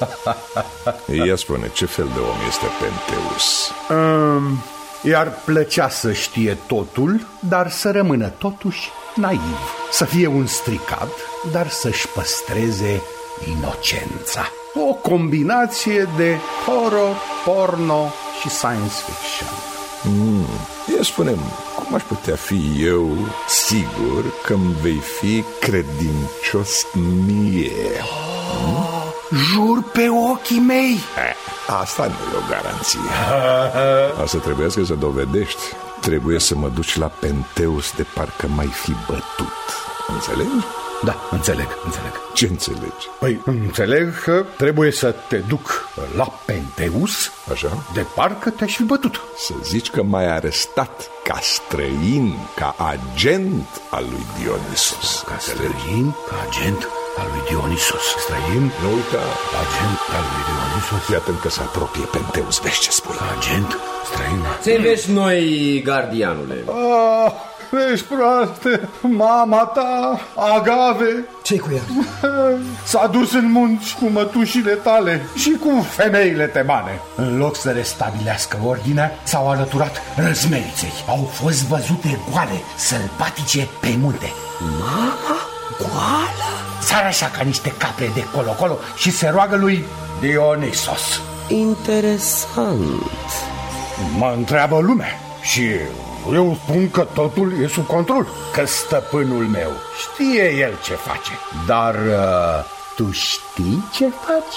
Ia spune, ce fel de om este Penteus? Um, I-ar plăcea să știe totul, dar să rămână totuși naiv. Să fie un stricat, dar să-și păstreze inocența. O combinație de horror, porno și science fiction. Mm. Ia spune-mi, cum aș putea fi eu sigur că-mi vei fi credincios mie? Oh, jur pe ochii mei. Eh, asta nu e o garanție. Asta trebuie să dovedești. Trebuie să mă duci la Penteus de parcă m-ai fi bătut. Înțelegi? Da, înțeleg, înțeleg. Ce înțelegi? Păi, înțeleg că trebuie să te duc la Penteus. Așa? De parcă te-aș fi bătut. Să zici că m-ai arestat ca străin, ca agent al lui Dionisos. Ca străin, ca agent al lui Dionisos. Străin? Nu uita. Agent al lui Dionisos. Iată că se apropie Penteus, vezi ce spui. Agent, străin. Ce vezi noi, gardianule? Ah, vezi, proaste, mama ta, Agave. Ce-i cu ea? S-a dus în munți cu mătușile tale și cu femeile temane. În loc să restabilească ordinea, s-au alăturat răzmeriței. Au fost văzute goale, sălbatice pe munte. Mama? Goală? Sar așa ca niște capre de colo-colo și se roagă lui Dionisos. Interesant. Mă întreabă lumea și eu spun că totul e sub control, că stăpânul meu știe el ce face. Dar uh, tu știi ce faci?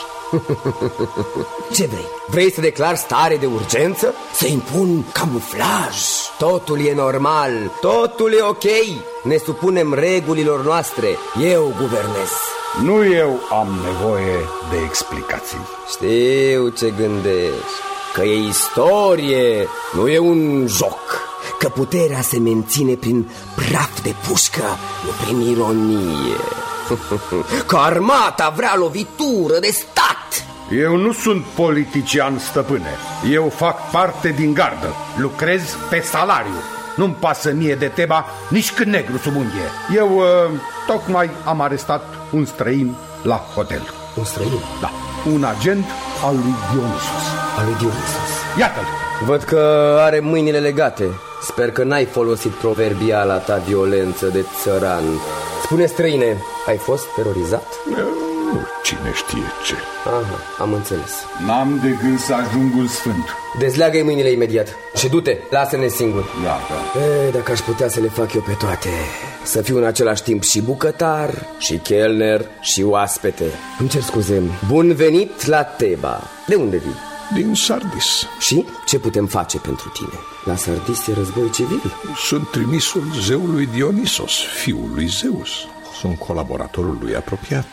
Ce vrei? Vrei să declar stare de urgență? Să impun camuflaj? Totul e normal, totul e ok. Ne supunem regulilor noastre. Eu guvernez. Nu eu am nevoie de explicații. Știu ce gândești, că e istorie, nu e un joc. Că puterea se menține prin praf de pușcă, nu prin ironie. Că armata vrea lovitură de stat. Eu nu sunt politician, stăpâne. Eu fac parte din gardă. Lucrez pe salariu. Nu-mi pasă mie de Teba nici când negru sub unghie. Eu uh, tocmai am arestat un străin la hotel. Un străin? Da, un agent al lui Dionisos. Al lui Dionisos? Iată-l. Văd că are mâinile legate. Sper că n-ai folosit proverbiala ta violență de țăran. Spune, străine, ai fost terorizat? Cine știe ce. Aha, am înțeles. N-am de gând să ajung un sfânt. Dezleagă-i mâinile imediat și du-te, lasă-ne singuri. Da, da. E, dacă aș putea să le fac eu pe toate. Să fiu în același timp și bucătar, și chelner, și oaspete. Îmi cer scuze. Bun venit la Teba. De unde vii? Din Sardis. Și ce putem face pentru tine? La Sardis e război civil. Sunt trimisul zeului Dionisos, fiul lui Zeus. Sunt colaboratorul lui apropiat.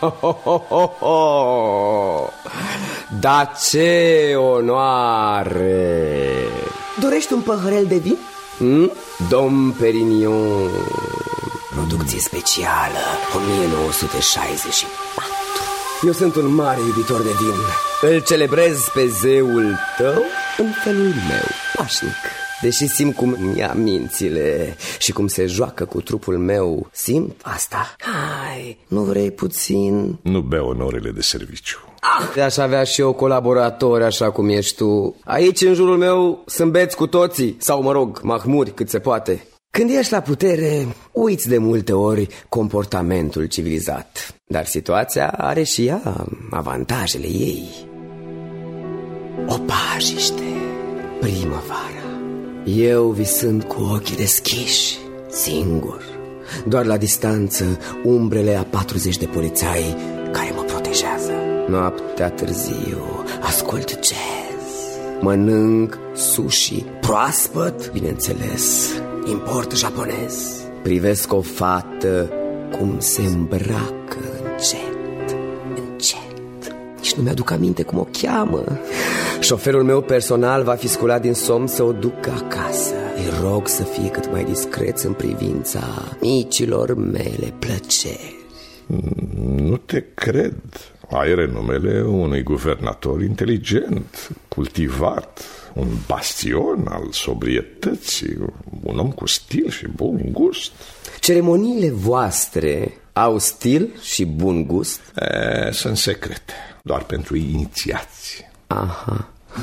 Da, ce onoare! Dorești un păhărel de vin? Hmm? Dom Perignon. Producție specială o mie nouă sute șaizeci și patru. Eu sunt un mare iubitor de vin. Îl celebrez pe zeul tău în felul meu, pașnic. Deși simt cum ia mințile și cum se joacă cu trupul meu, simt asta. Hai, nu vrei puțin? Nu bea onorele de serviciu. Ah, aș avea și eu colaboratori așa cum ești tu. Aici în jurul meu sunt beți cu toții, sau mă rog, mahmuri cât se poate. Când ești la putere, uiți de multe ori comportamentul civilizat. Dar situația are și ea avantajele ei. O pajiște, primăvară. Eu visând cu ochii deschiși, singur. Doar la distanță umbrele a patruzeci de polițai care mă protejează. Noaptea târziu ascult jazz, mănânc sushi proaspăt, bineînțeles, import japonez. Privesc o fată cum se îmbracă încet, încet. Nici nu mi-aduc aminte cum o cheamă. Șoferul meu personal va fi sculat din somn să o duc acasă. Îi rog să fie cât mai discreț în privința micilor mele plăceri. Nu te cred. Ai renumele unui guvernator inteligent, cultivat, un bastion al sobrietății, un om cu stil și bun gust. Ceremoniile voastre au stil și bun gust? E, sunt secrete, doar pentru inițiați. Aha.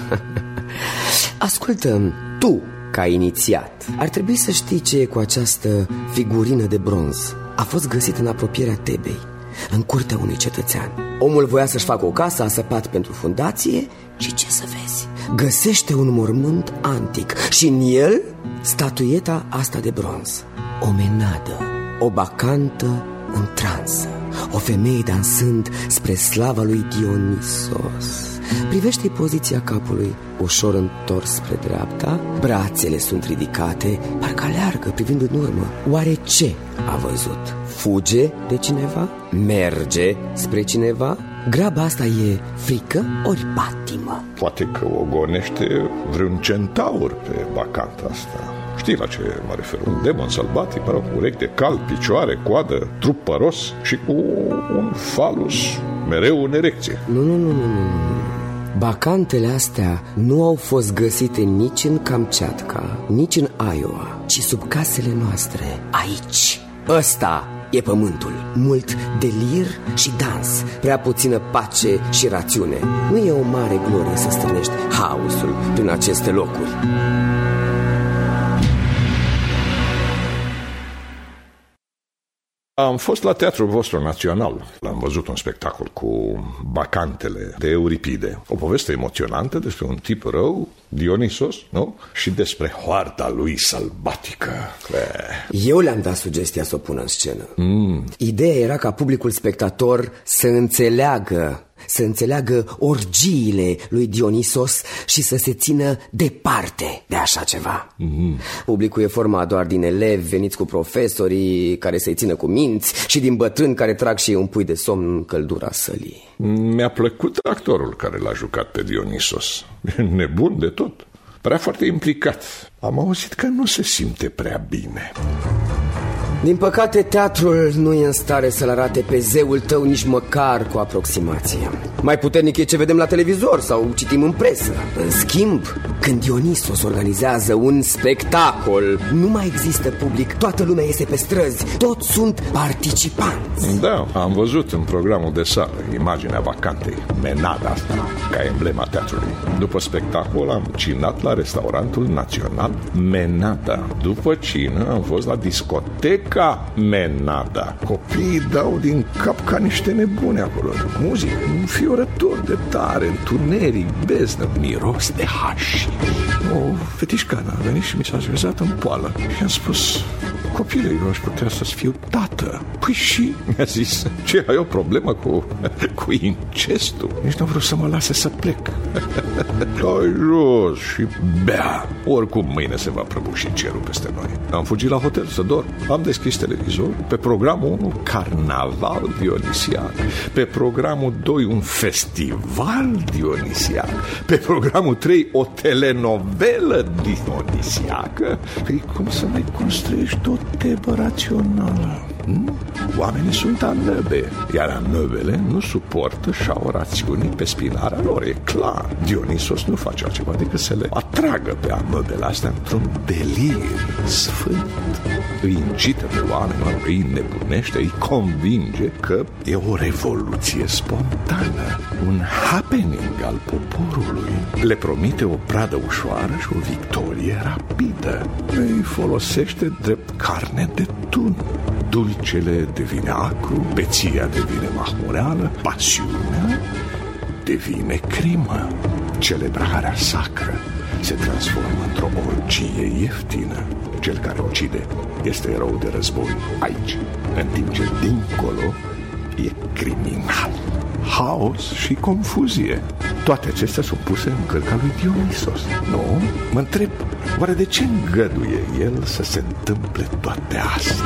Ascultă, tu, ca inițiat, ar trebui să știi ce e cu această figurină de bronz. A fost găsită în apropierea Tebei, în curtea unui cetățean. Omul voia să-și facă o casă, a săpat pentru fundație și ce să vezi? Găsește un mormânt antic și în el statuieta asta de bronz. O menadă, o bacantă în transă, o femeie dansând spre slava lui Dionisos. Privește poziția capului, ușor întors spre dreapta, brațele sunt ridicate, parcă aleargă privind în urmă. Oare ce a văzut? Fuge de cineva? Merge spre cineva? Graba asta e frică ori patimă? Poate că o gonește vreun centaur pe bacanta asta. Știi la ce mă refer? Un demon sălbatic, mă rog, urechi de cal, picioare, coadă, trup păros și cu un falus mereu în erecție. Nu, nu, nu, nu, nu. Bacantele astea nu au fost găsite nici în Kamchatka, nici în Iowa, ci sub casele noastre, aici. Ăsta e pământul. Mult delir și dans, prea puțină pace și rațiune. Nu e o mare glorie să strânești haosul prin aceste locuri. Am fost la Teatrul vostru național. L-am văzut un spectacol cu Bacantele de Euripide. O poveste emoționantă despre un tip rău, Dionisos, nu? Și despre hoarda lui sălbatică. Eu le-am dat sugestia să o pună în scenă. mm. Ideea era ca publicul spectator să înțeleagă Să înțeleagă orgiile lui Dionisos și să se țină departe de așa ceva. mm. Publicul e format doar din elevi veniți cu profesorii care să-i țină cu minți și din bătrâni care trag și un pui de somn în căldura sălii. Mi-a plăcut actorul care l-a jucat pe Dionisos. Nebun de tot. Părea foarte implicat. Am auzit că nu se simte prea bine. Din păcate, teatrul nu e în stare să-l arate pe zeul tău nici măcar cu aproximație. Mai puternic e ce vedem la televizor sau citim în presă. În schimb, când Dionisos organizează un spectacol, nu mai există public, toată lumea iese pe străzi, toți sunt participanți. Da, am văzut în programul de sală imaginea bacantei, menada asta, ca emblema teatrului. După spectacol am cinat la restaurantul național Menada. După cină am fost la discotecă ca Menada. Copiii dau din cap ca niște nebune acolo. Muzică, înfiorător de tare, întuneric, beznă, miros de hașiș. O fetișcană a venit și mi s-a zvezat în poală și am spus: copile, eu aș putea să-ți fiu tată. Păi și? Mi-a zis: ce, ai o problemă cu, cu incestul? Nici nu vreau să mă lase să plec. Dai jos și bea. Oricum mâine se va prăbuși cerul peste noi. Am fugit la hotel să dorm. Am deschis televizor. Pe programul unu Carnaval Dionisiac. Pe programul doi un festival dionisiac. Pe programul trei o telenovelă dionisiacă. Păi cum să mai construiești o tebă rațională? Hmm? Oamenii sunt amöbe, iar amöbele nu suportă și-au rațiunii pe spinarea lor, e clar. Dionisos nu face altceva decât să le atragă pe amöbele astea într-un delir sfânt. Îi incită pe oameni, îi nebunește, îi convinge că e o revoluție spontană, un happening al poporului. Le promite o pradă ușoară și o victorie rapidă. Îi folosește drept carne de tun. Dulcele devine acru, beția devine mahmureală, pasiunea devine crimă, celebrarea sacră se transformă într-o orgie ieftină. Cel care ucide este erou de război aici, în timp ce dincolo e criminal. Haos și confuzie. Toate acestea sunt puse în cărca lui Dionisos. Nu? Mă întreb, oare de ce îngăduie el să se întâmple toate astea?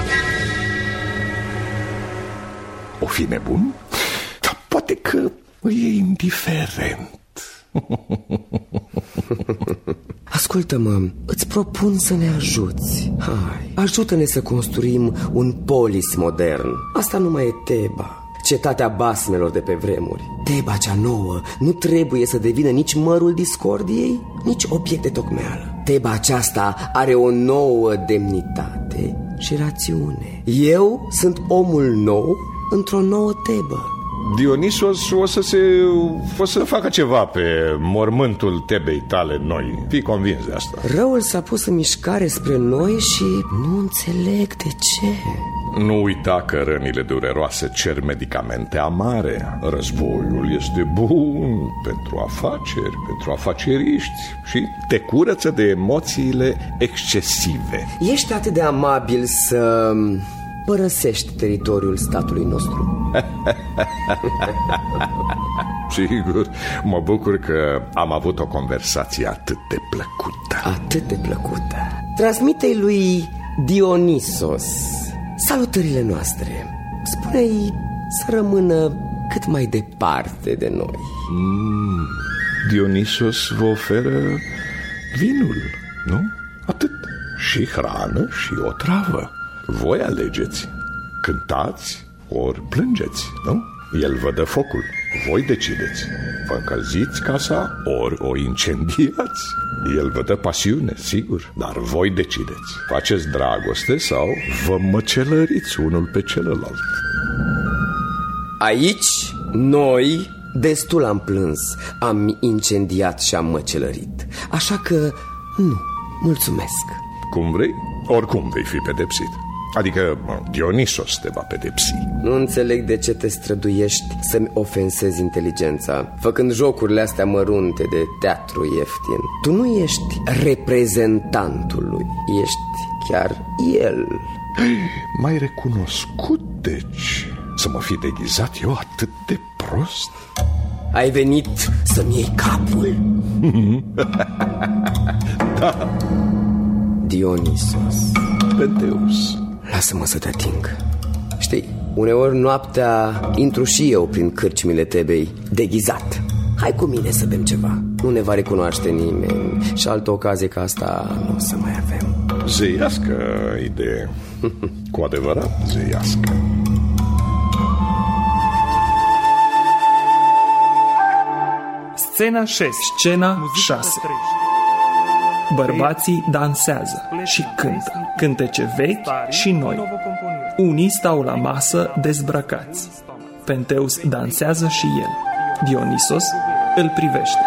O fi nebun? Dar poate că e indiferent. Ascultă-mă, îți propun să ne ajuți. Hai, ajută-ne să construim un polis modern. Asta nu mai e Teba, cetatea basmelor de pe vremuri. Teba cea nouă nu trebuie să devină nici mărul discordiei, nici obiect de tocmeală. Teba aceasta are o nouă demnitate și rațiune. Eu sunt omul nou într-o nouă Tebă. Dionisos o să se o să facă ceva pe mormântul Tebei tale noi. Fii convins de asta. Răul s-a pus în mișcare spre noi și nu înțeleg de ce. Nu uita că rănile dureroase cer medicamente amare. Războiul este bun pentru afaceri, pentru afaceriști și te curăță de emoțiile excesive. Ești atât de amabil să părăsești teritoriul statului nostru? Sigur, mă bucur că am avut o conversație atât de plăcută. Atât de plăcută. Transmite-i lui Dionisos salutările noastre. Spune-i să rămână cât mai departe de noi. mm, Dionisos vă oferă vinul, nu? Atât. Și hrană și o travă. Voi alegeți. Cântați ori plângeți, nu? El vă dă focul. Voi decideți. Vă încălziți casa ori o incendiați. El vă dă pasiune, sigur, dar voi decideți. Faceți dragoste sau vă măcelăriți unul pe celălalt. Aici noi destul am plâns, am incendiat și am măcelărit. Așa că nu, mulțumesc. Cum vrei, oricum vei fi pedepsit. Adică Dionisos te va pedepsi. Nu înțeleg de ce te străduiești să-mi ofensezi inteligența, făcând jocurile astea mărunte de teatru ieftin. Tu nu ești reprezentantul lui, ești chiar el. M-ai recunoscut, deci, să mă fi deghizat eu atât de prost? Ai venit să-mi iei capul? Da. Dionisos. Penteus. Lasă-mă să te ating. Știi, uneori noaptea intru și eu prin cârciumile Tebei, deghizat. Hai cu mine să bem ceva. Nu ne va recunoaște nimeni și altă ocazie ca asta nu o să mai avem. Zeiască idee. Cu adevărat zeiască. Scena șase. Scena șase. Bărbații dansează și cântă, cântece vechi și noi. Unii stau la masă dezbrăcați. Penteus dansează și el. Dionisos îl privește.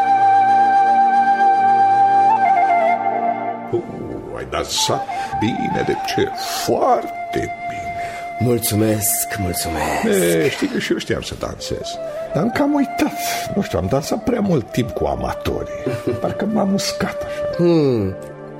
Uh, ai dansat bine, de ce? Foarte bine. Mulțumesc, mulțumesc. E, știi că și eu știam să dansez, dar am cam uitat. Nu știu, am dansat prea mult timp cu amatorii. Parcă m-am uscat așa. hmm.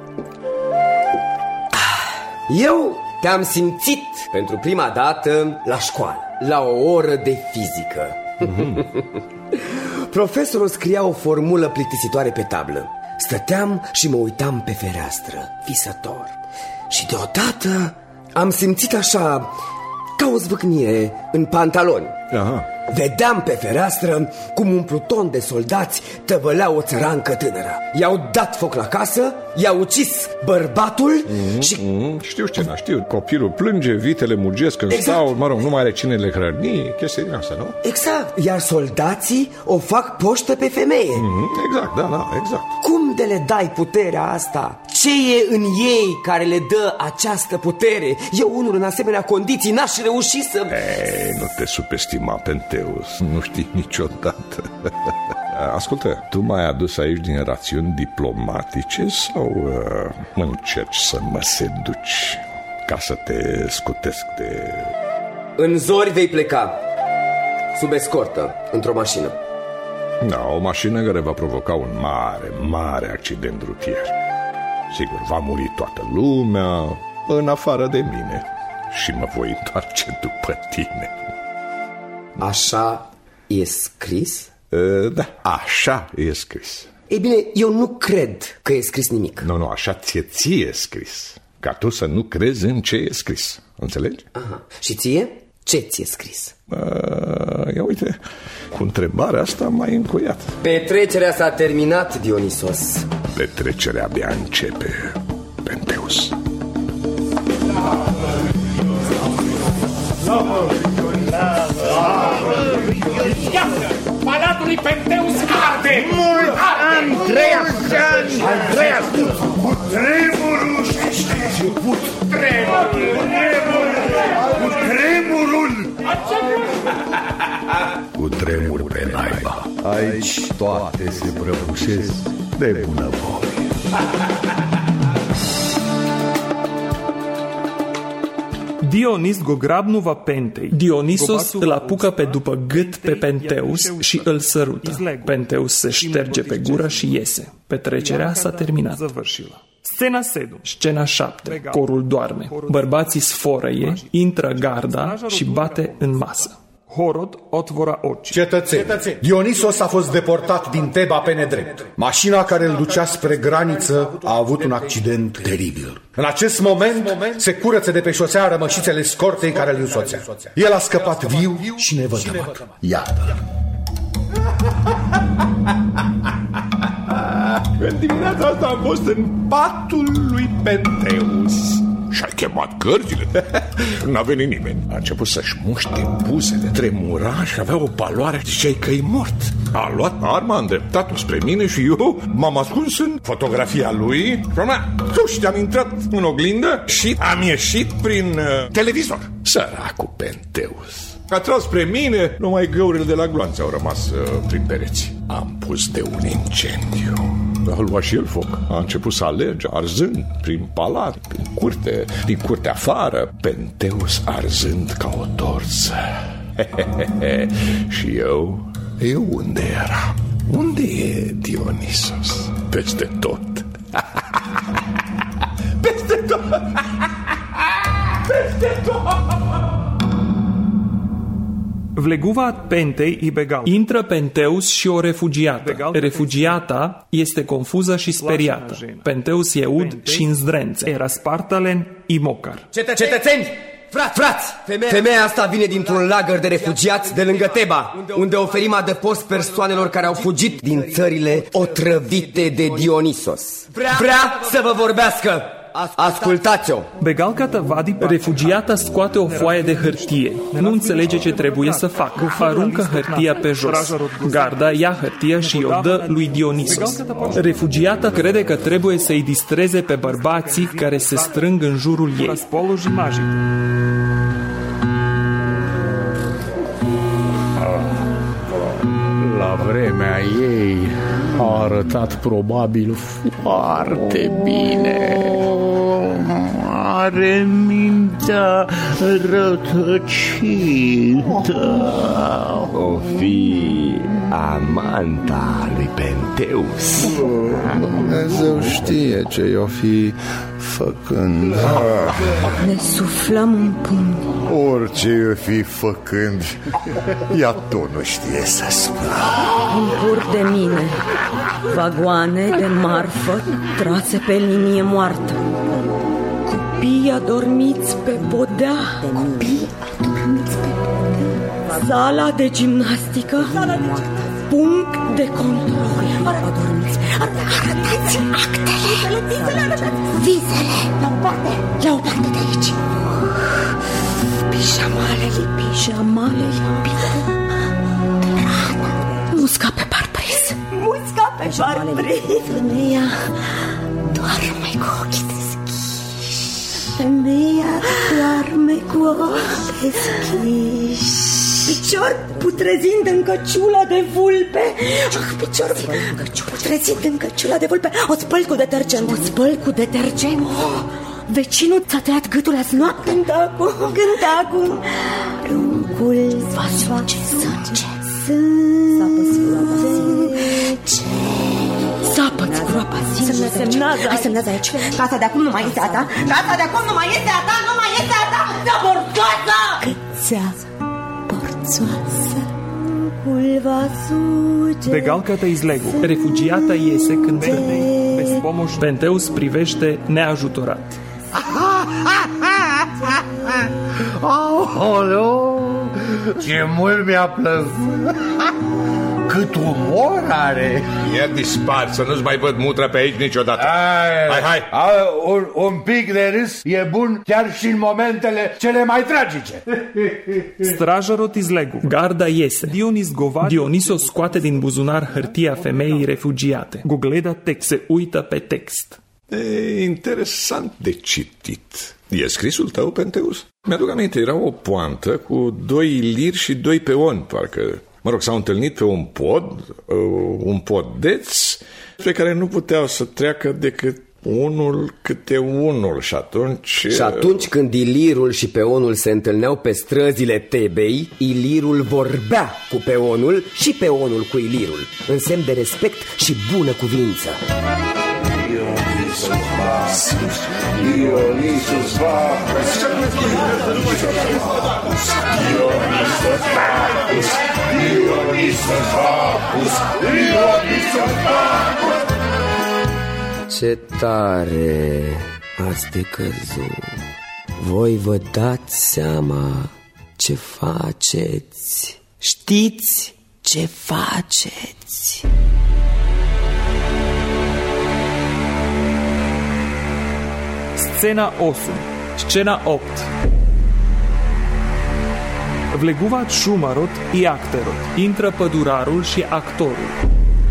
Eu te-am simțit pentru prima dată la școală, la o oră de fizică. mm-hmm. Profesorul scria o formulă plictisitoare pe tablă. Stăteam și mă uitam pe fereastră, visător. Și deodată am simțit așa, ca o zvâcnire în pantaloni. Aha. Vedeam pe fereastră cum un pluton de soldați tăvălea o țărancă tânără. I-au dat foc la casă, i-au ucis bărbatul mm-hmm, și... Mm-hmm. Știu scena, știu. Copilul plânge, vitele mugesc când exact. stau, mă rog, nu mai are cine le hrăni, chestii din asta, nu? Exact, iar soldații o fac poștă pe femeie. mm-hmm. Exact, da, da, exact. Cum de le dai puterea asta? Ce e în ei care le dă această putere? Eu unul în asemenea condiții n-aș reuși să... Ei, nu te subestima, Penteus, nu știi niciodată. Ascultă, tu m-ai adus aici din rațiuni diplomatice sau uh, încerci să mă seduci ca să te scutesc de... În zori vei pleca, sub escortă, într-o mașină. Da, o mașină care va provoca un mare, mare accident rutier. Sigur, va muri toată lumea, în afară de mine, și mă voi întoarce după tine. Așa e scris? Uh, da, așa e scris. Ei bine, eu nu cred că e scris nimic. Nu, nu, așa ție ție e scris, ca tu să nu crezi în ce e scris. Înțelegi? Aha. Și ție? Ce ți-e scris? Uh, ia uite, cu întrebarea asta m-ai încuiat. Petrecerea s-a terminat, Dionisos. Petrecerea abia începe, Penteus. Iată, palatul lui Penteus arde! Mult Andreas! Andreas! Cu tremurul! Cu tremurul! Cu tremurul! Cu tremur pe naiba. Aici toate se prăbușesc de bunăvoie. Dionis gograbnuva Pentei. Dionisos îl apucă pe după gât pe Penteus și îl sărută. Penteus se șterge pe gură și iese. Petrecerea s-a terminat. Scena sedem. Scena șapte. Corul doarme. Bărbații sforăie, intră garda și bate în masă. Horod otvora ochi. Cetățeni, Dionisos a fost deportat din Teba pe nedrept. Mașina care îl ducea spre graniță a avut un accident teribil. În acest moment se curăță de pe șosea rămășițele scortei care îl însoțea. El a scăpat viu și nevătămat. Iată. În dimineața asta am fost în patul lui Penteus. Și-a chemat cărțile. N-a venit nimeni. A început să-și muște buzele, tremura și avea o paloare. Ziceai că e mort. A luat arma, a îndreptat-o spre mine și eu m-am ascuns în fotografia lui. Și am intrat în oglindă și am ieșit prin uh, televizor. Săracul Penteus. A tras spre mine, numai găurile de la gloanțe au rămas uh, prin pereți. Am pus de un incendiu. A luat și el foc. A început să alerge, arzând prin palat, prin curte, din curte afară, Penteus arzând ca o torsă. Și eu, eu unde eram? Unde e Dionisos? Peste tot. Peste tot. Peste tot. Vleguva Pentei i begal. Intră Penteus și o refugiată. Refugiata este confuză și speriată. Penteus e ud și înzdrențe. Era Spartalen i mocar. Cetățeni! Frați! Frați! Femeia... Femeia asta vine dintr-un lagăr de refugiați de lângă Teba, unde oferim adăpost persoanelor care au fugit din țările otrăvite de Dionisos. Vrea, Vrea să vă vorbească! Ascultați-o! Begalca Tăvadi, refugiata, scoate o foaie de hârtie. Nu înțelege ce trebuie să facă. Aruncă hârtia pe jos. Garda ia hârtia și o dă lui Dionisos. Refugiata crede că trebuie să-i distreze pe bărbații care se strâng în jurul ei. La vremea ei a arătat probabil foarte bine. Are mintea rătăcită. O fi amanta lui Penteus. Dumnezeu știe ce i-o fi făcând. Ne suflăm în pumni. Orice i-o fi făcând, ea tot nu știe să spună. Impur de mine, vagoane de marfă trase pe linie moartă. Copii adormiți pe podea. Copii adormiți pe podea. Sala de gimnastică. Punct de control. Adormiți. Arătați actele. Vizele. La o parte. La o parte de aici. Pijamale lipite. Pijamale lipite. Musca pe parbriz. Musca pe parbriz. Femeia doarme cu ochii deschiși. Femeia doarme cu ochii deschiși. Picior putrezind în căciula de vulpe. Picior putrezind în căciula de vulpe. O spăl cu detergent. O spăl cu detergent. Vecinul ți-a tăiat gâtul azi noapte. Cântă acum, cântă acum. Pruncul va face sânge. Sânge. Sapă-ți groapa singură. Semnează. Hai, semnează aici. Casa de acum nu mai este a ta. Casa de acum nu mai este a ta. Nu mai este a ta. Ți-a porțoasă. Câțea porțoasă. Begalca te izlegu. Refugiata iese când Penteus privește neajutorat. Aoleu, ce mult mi-a plăcut. cât umor are. Ia dispar, să nu-ți mai văd mutra pe aici niciodată. Ai, hai, hai. A, un, un pic de râs e bun chiar și în momentele cele mai tragice. Strajarot izlegu. Garda iese. Dionis gova. Dionisos scoate din buzunar hârtia femeii refugiate. Gogleda text, se uită pe text. E interesant de citit. E scrisul tău, Penteus? Mi-aduc aminte, era o poantă cu doi liri și doi peoni, parcă. Mă rog, s-au întâlnit pe un pod, un podeț, pe care nu puteau să treacă decât unul câte unul. Și atunci... Și atunci când Ilirul și peonul se întâlneau pe străzile Tebei, Ilirul vorbea cu peonul și peonul cu Ilirul, în semn de respect și bună cuvință. Dionisos Bacchus, Dionisos Bacchus, Dionisos Bacchus, Dionisos Bacchus, Dionisos Bacchus. Ce tare ați decăzut! Voi vă dați seama ce faceți? Știți ce faceți? Scena osem. Scena opt. Vleguvat Shumarot i acterot. Intră pădurarul și actorul.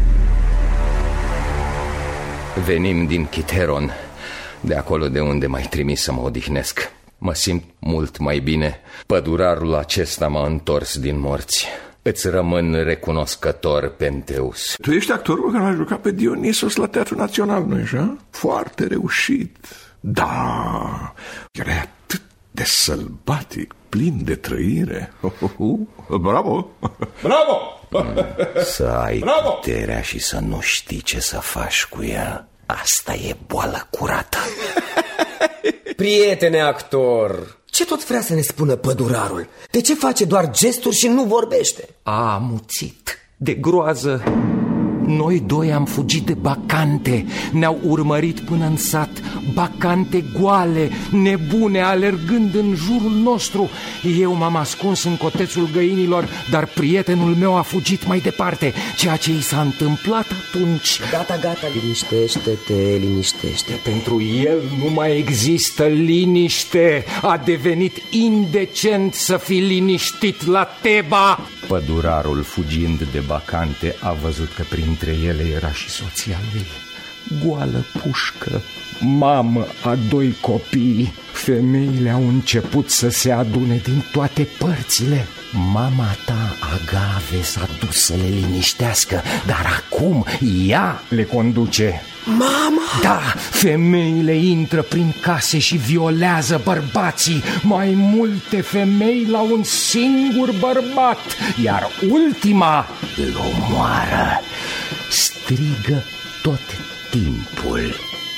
Venim din Chiteron, de acolo de unde m-ai trimis să mă odihnesc. Mă simt mult mai bine. Pădurarul acesta m-a întors din morți. Îți rămân recunoscător, Penteus. Tu ești actorul care l-a jucat pe Dionisos la Teatrul Național, nu-i așa? Foarte reușit. Da, era atât de sălbatic, plin de trăire. Bravo! Bravo! Să ai Bravo! puterea și să nu știi ce să faci cu ea. Asta e boală curată. Prietene actor, ce tot vrea să ne spună pădurarul? De ce face doar gesturi și nu vorbește? A amuțit de groază. Noi doi am fugit de bacante, ne-au urmărit până în sat, bacante goale, nebune, alergând în jurul nostru. Eu m-am ascuns în cotețul găinilor, dar prietenul meu a fugit mai departe. Ceea ce i s-a întâmplat atunci... Gata, gata, liniștește-te, liniștește. Pentru el nu mai există liniște. A devenit indecent să fii liniștit la Teba. Pădurarul, fugind de bacante, a văzut că printre ele era și soția lui. Goală pușcă, mamă a doi copii. Femeile au început să se adune din toate părțile. Mama ta, Agave, s-a dus să le liniștească, dar acum ea le conduce. Mama! Da, femeile intră prin case și violează bărbații. Mai multe femei la un singur bărbat, iar ultima îl omoară. Strigă tot timpul: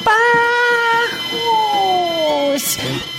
Bacchus!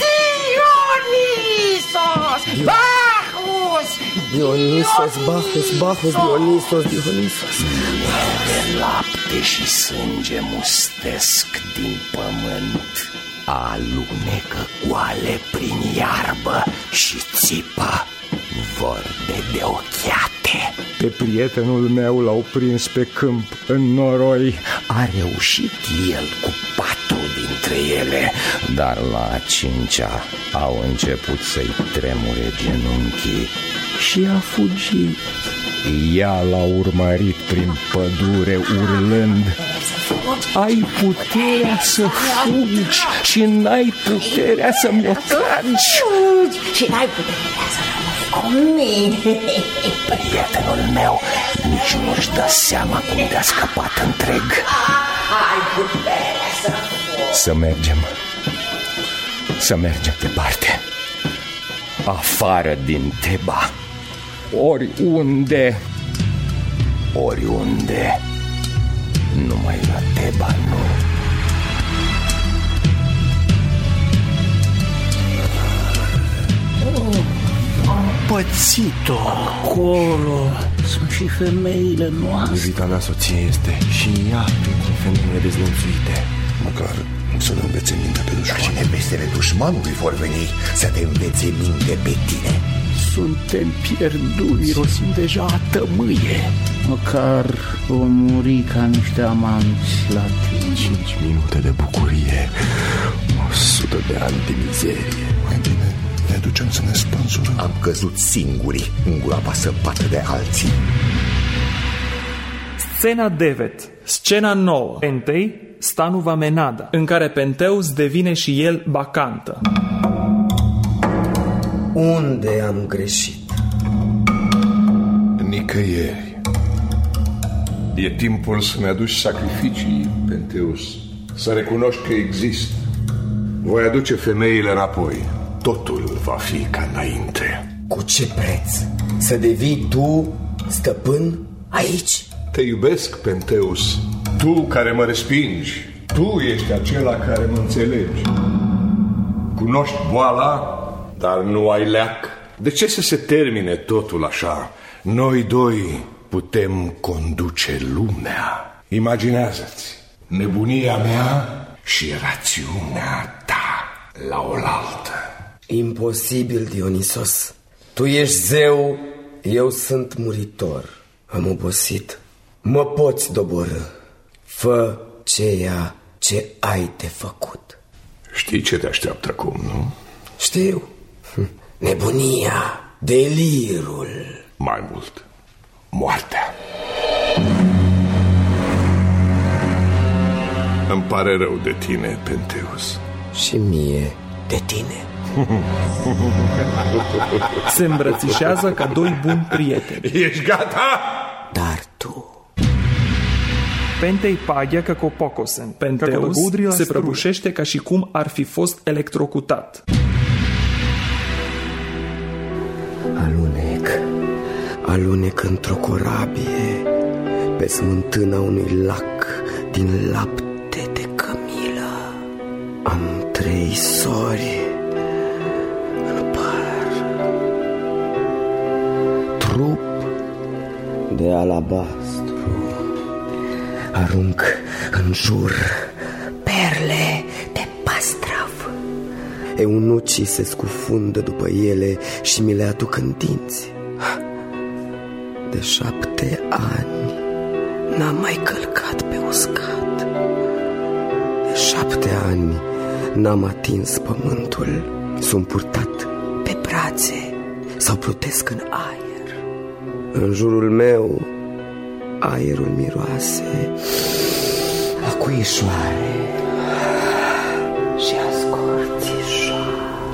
Dionisos! Bacchus! Dionisos, Bacchus, Bacchus, Dionisos, Dionisos. De lapte și sânge mustesc din pământ, alunecă goale prin iarbă și țipă vorbe de ochiate. Pe prietenul meu l-au prins pe câmp în noroi. A reușit el cu patru dintre ele, dar la a cincea au început să-i tremure genunchii și a fugit. Ea l-a urmărit prin pădure urlând: ai puterea să fugi și n-ai puterea să mă tragi. Și n-ai puterea să rămâi cu mine. Prietenul meu nici nu-și dă seama cum de-a scăpat întreg. Ai puterea să fugi. Să mergem. Să mergem departe, afară din Teba. Oriunde. Oriunde. Numai la Teba nu. Oh, am pățit-o. Acolo sunt și femeile noastre. Iubita mea soție este și ea printre femeile dezlănțuite. Măcar să-l învețe minte pe dușman. Și nevestele dușmanului vor veni să te învețe minte pe tine. Suntem pierduți, rosim deja a tămâie. Măcar vom muri ca niște amanți la tine. Cinci minute de bucurie, o sută de ani de mizerie. Mai bine ne ducem să ne spânzurăm. Am căzut singuri în groapa săpată de alții. Scena devet, scena nouă. Pentei, stanul Vamenada, în care Penteus devine și el bacantă. Unde am greșit? Nicăieri. E timpul să-mi aduci sacrificii, Penteus. Să recunoști că există. Voi aduce femeile înapoi. Totul va fi ca înainte. Cu ce preț? Să devii tu stăpân aici? Te iubesc, Penteus. Tu care mă respingi. Tu ești acela care mă înțelegi. Cunoști boala, dar nu ai leac. De ce să se termine totul așa? Noi doi putem conduce lumea. Imaginează-ți nebunia mea și rațiunea ta la oaltă. Imposibil, Dionisos. Tu ești zeu, eu sunt muritor. Am obosit. Mă poți doborî. Fă ceea ce ai de făcut. Știi ce te așteaptă acum, nu? Știu. Nebunia, delirul. Mai mult, moartea. Îmi pare rău de tine, Penteus. Și mie de tine. Se îmbrățișează ca doi buni prieteni. Ești gata? Dar tu... Pentei paghea ca copocosen. Penteus se prăbușește ca și cum ar fi fost electrocutat. Alunec, alunec într-o corabie pe smântâna unui lac din lapte de cămilă. Am trei sori în păr, trup de alabastru. Arunc în jur perle de pastrav. Eunucii se scufundă după ele și mi le aduc în dinți. De șapte ani n-am mai călcat pe uscat. De șapte ani n-am atins pământul. Sunt purtat pe brațe sau plutesc în aer. În jurul meu aerul miroase a cuișoare și a scorțișoară.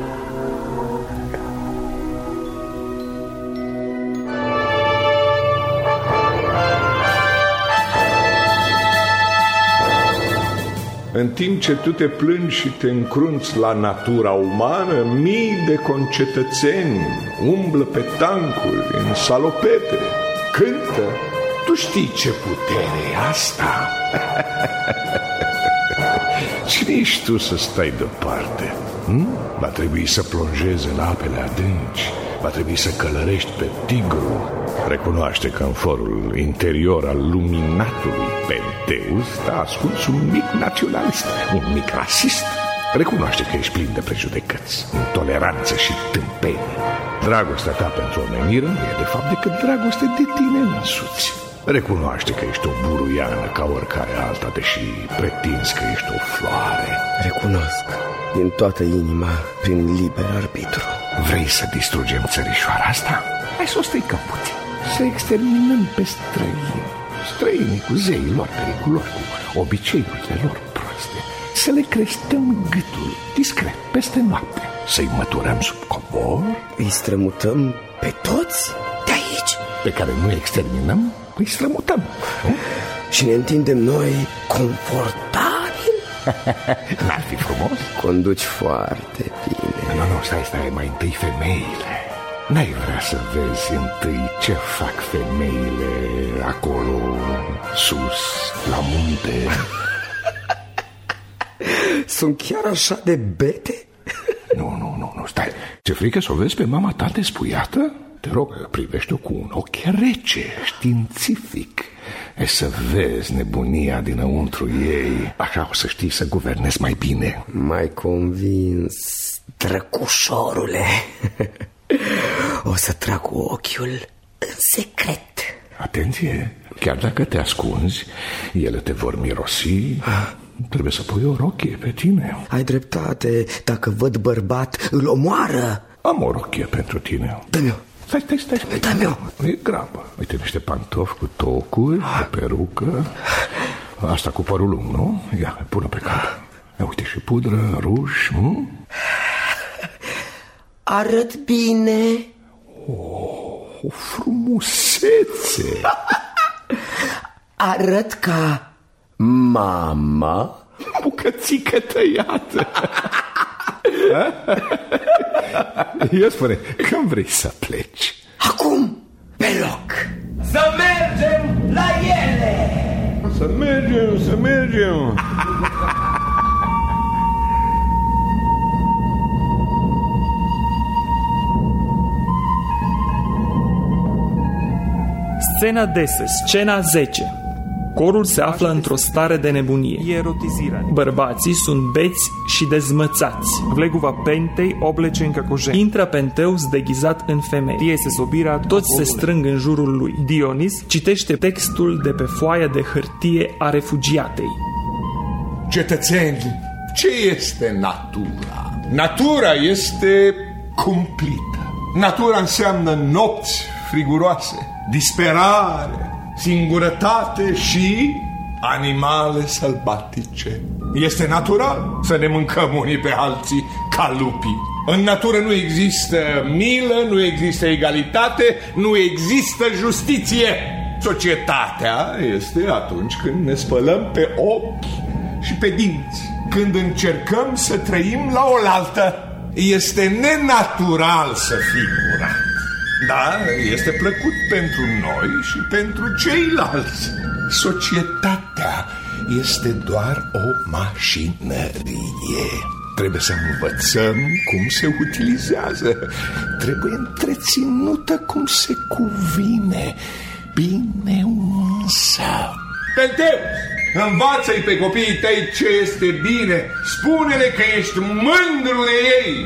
În timp ce tu te plângi și te încrunți la natura umană, mii de concetățeni umblă pe tancuri, în salopete, cântă. Tu știi ce putere e asta? Cine ești tu să stai deoparte? Hm? Va trebui să plonjezi în apele adânci. Va trebui să călărești pe Tigru. Recunoaște că în forul interior al luminatului Penteus te-a ascuns un mic naționalist, un mic rasist. Recunoaște că ești plin de prejudecăți, intoleranță și tâmpenie. Dragostea ta pentru omenire nu e de fapt decât dragoste de tine însuți. Recunoaște că ești o buruiană ca oricare alta, deși pretinzi că ești o floare. Recunosc din toată inima, prin liber arbitru. Vrei să distrugem țărișoara asta? Hai să o stricăm puțin. Să exterminăm pe străini. Străinii cu zeii lor periculoși, cu obiceiurile lor proaste. Să le creștăm gâtul discret, peste noapte. Să-i măturăm sub cobor. Îi strămutăm pe toți de aici. Pe care nu exterminăm, îi strămutăm. Și ne întindem noi confortabil. N-ar fi frumos? Conduci foarte bine. Nu, nu, stai, stai, mai întâi femeile. N-ai vrea să vezi întâi ce fac femeile acolo, sus, la munte? Sunt chiar așa de bete? Nu, nu, nu, nu, stai. Ce frică să o vezi pe mama ta despuiată? Te rog, privește-o cu un ochi rece, științific. E să vezi nebunia dinăuntru ei. Așa o să știi să guvernezi mai bine. M-ai convins, drăcușorule. o să trag ochiul în secret. Atenție, chiar dacă te ascunzi, ele te vor mirosi. Trebuie să pui o rochie pe tine. Ai dreptate, dacă văd bărbat, îl omoară. Am o rochie pentru tine. Dă-mi-o. Stai, stai, stai, stai. Dă-mi-o. E grabă. Uite, niște pantofi cu tocuri, o perucă. Asta cu părul lung, nu? Ia, pune pe cap. Uite și pudră, ruj. Hm? Arăt bine. Oh, o frumusețe. Arăt ca mama. Bucățică tăiată. Eu spune, când vrei să pleci? Acum, pe loc. Să mergem la ele. Să mergem, să mergem. Scena desă, scena zece. Corul se află într-o stare de nebunie. Bărbații sunt beți și dezmățați. Vleguva Pentei oblece în căcojen. Intră Penteus deghizat în femeie. Toți se strâng în jurul lui. Dionis citește textul de pe foaia de hârtie a refugiatei. Cetățeni, ce este natura? Natura este cumplită. Natura înseamnă nopți friguroase, disperare, singurătate și animale sălbatice. Este natural să ne mâncăm unii pe alții ca lupii. În natură nu există milă, nu există egalitate, nu există justiție. Societatea este atunci când ne spălăm pe ochi și pe dinți, când încercăm să trăim la oaltă. Este nenatural să fii curat. Da, este plăcut pentru noi și pentru ceilalți. Societatea este doar o mașinărie. Trebuie să învățăm cum se utilizează. Trebuie întreținută cum se cuvine. Bine însă. Penteus, învață-i pe copiii tăi ce este bine. Spune-le că ești mândru de ei.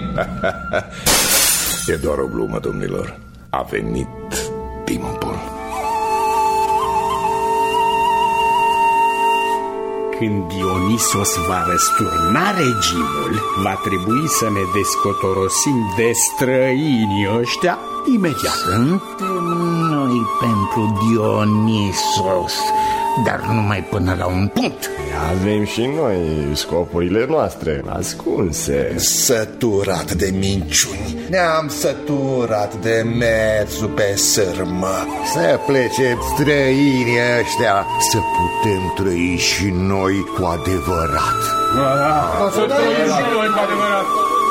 E doar o glumă, domnilor. A venit timpul. Când Dionisos va răsturna regimul, va trebui să ne descotorosim de străinii ăștia imediat. Suntem noi pentru Dionisos, dar numai până la un punct. Avem și noi scopurile noastre ascunse. Săturat de minciuni, ne-am săturat de mersul pe sârmă. Să plece străinii ăștia, să putem trăi și noi cu adevărat. Să trăim și noi cu adevărat.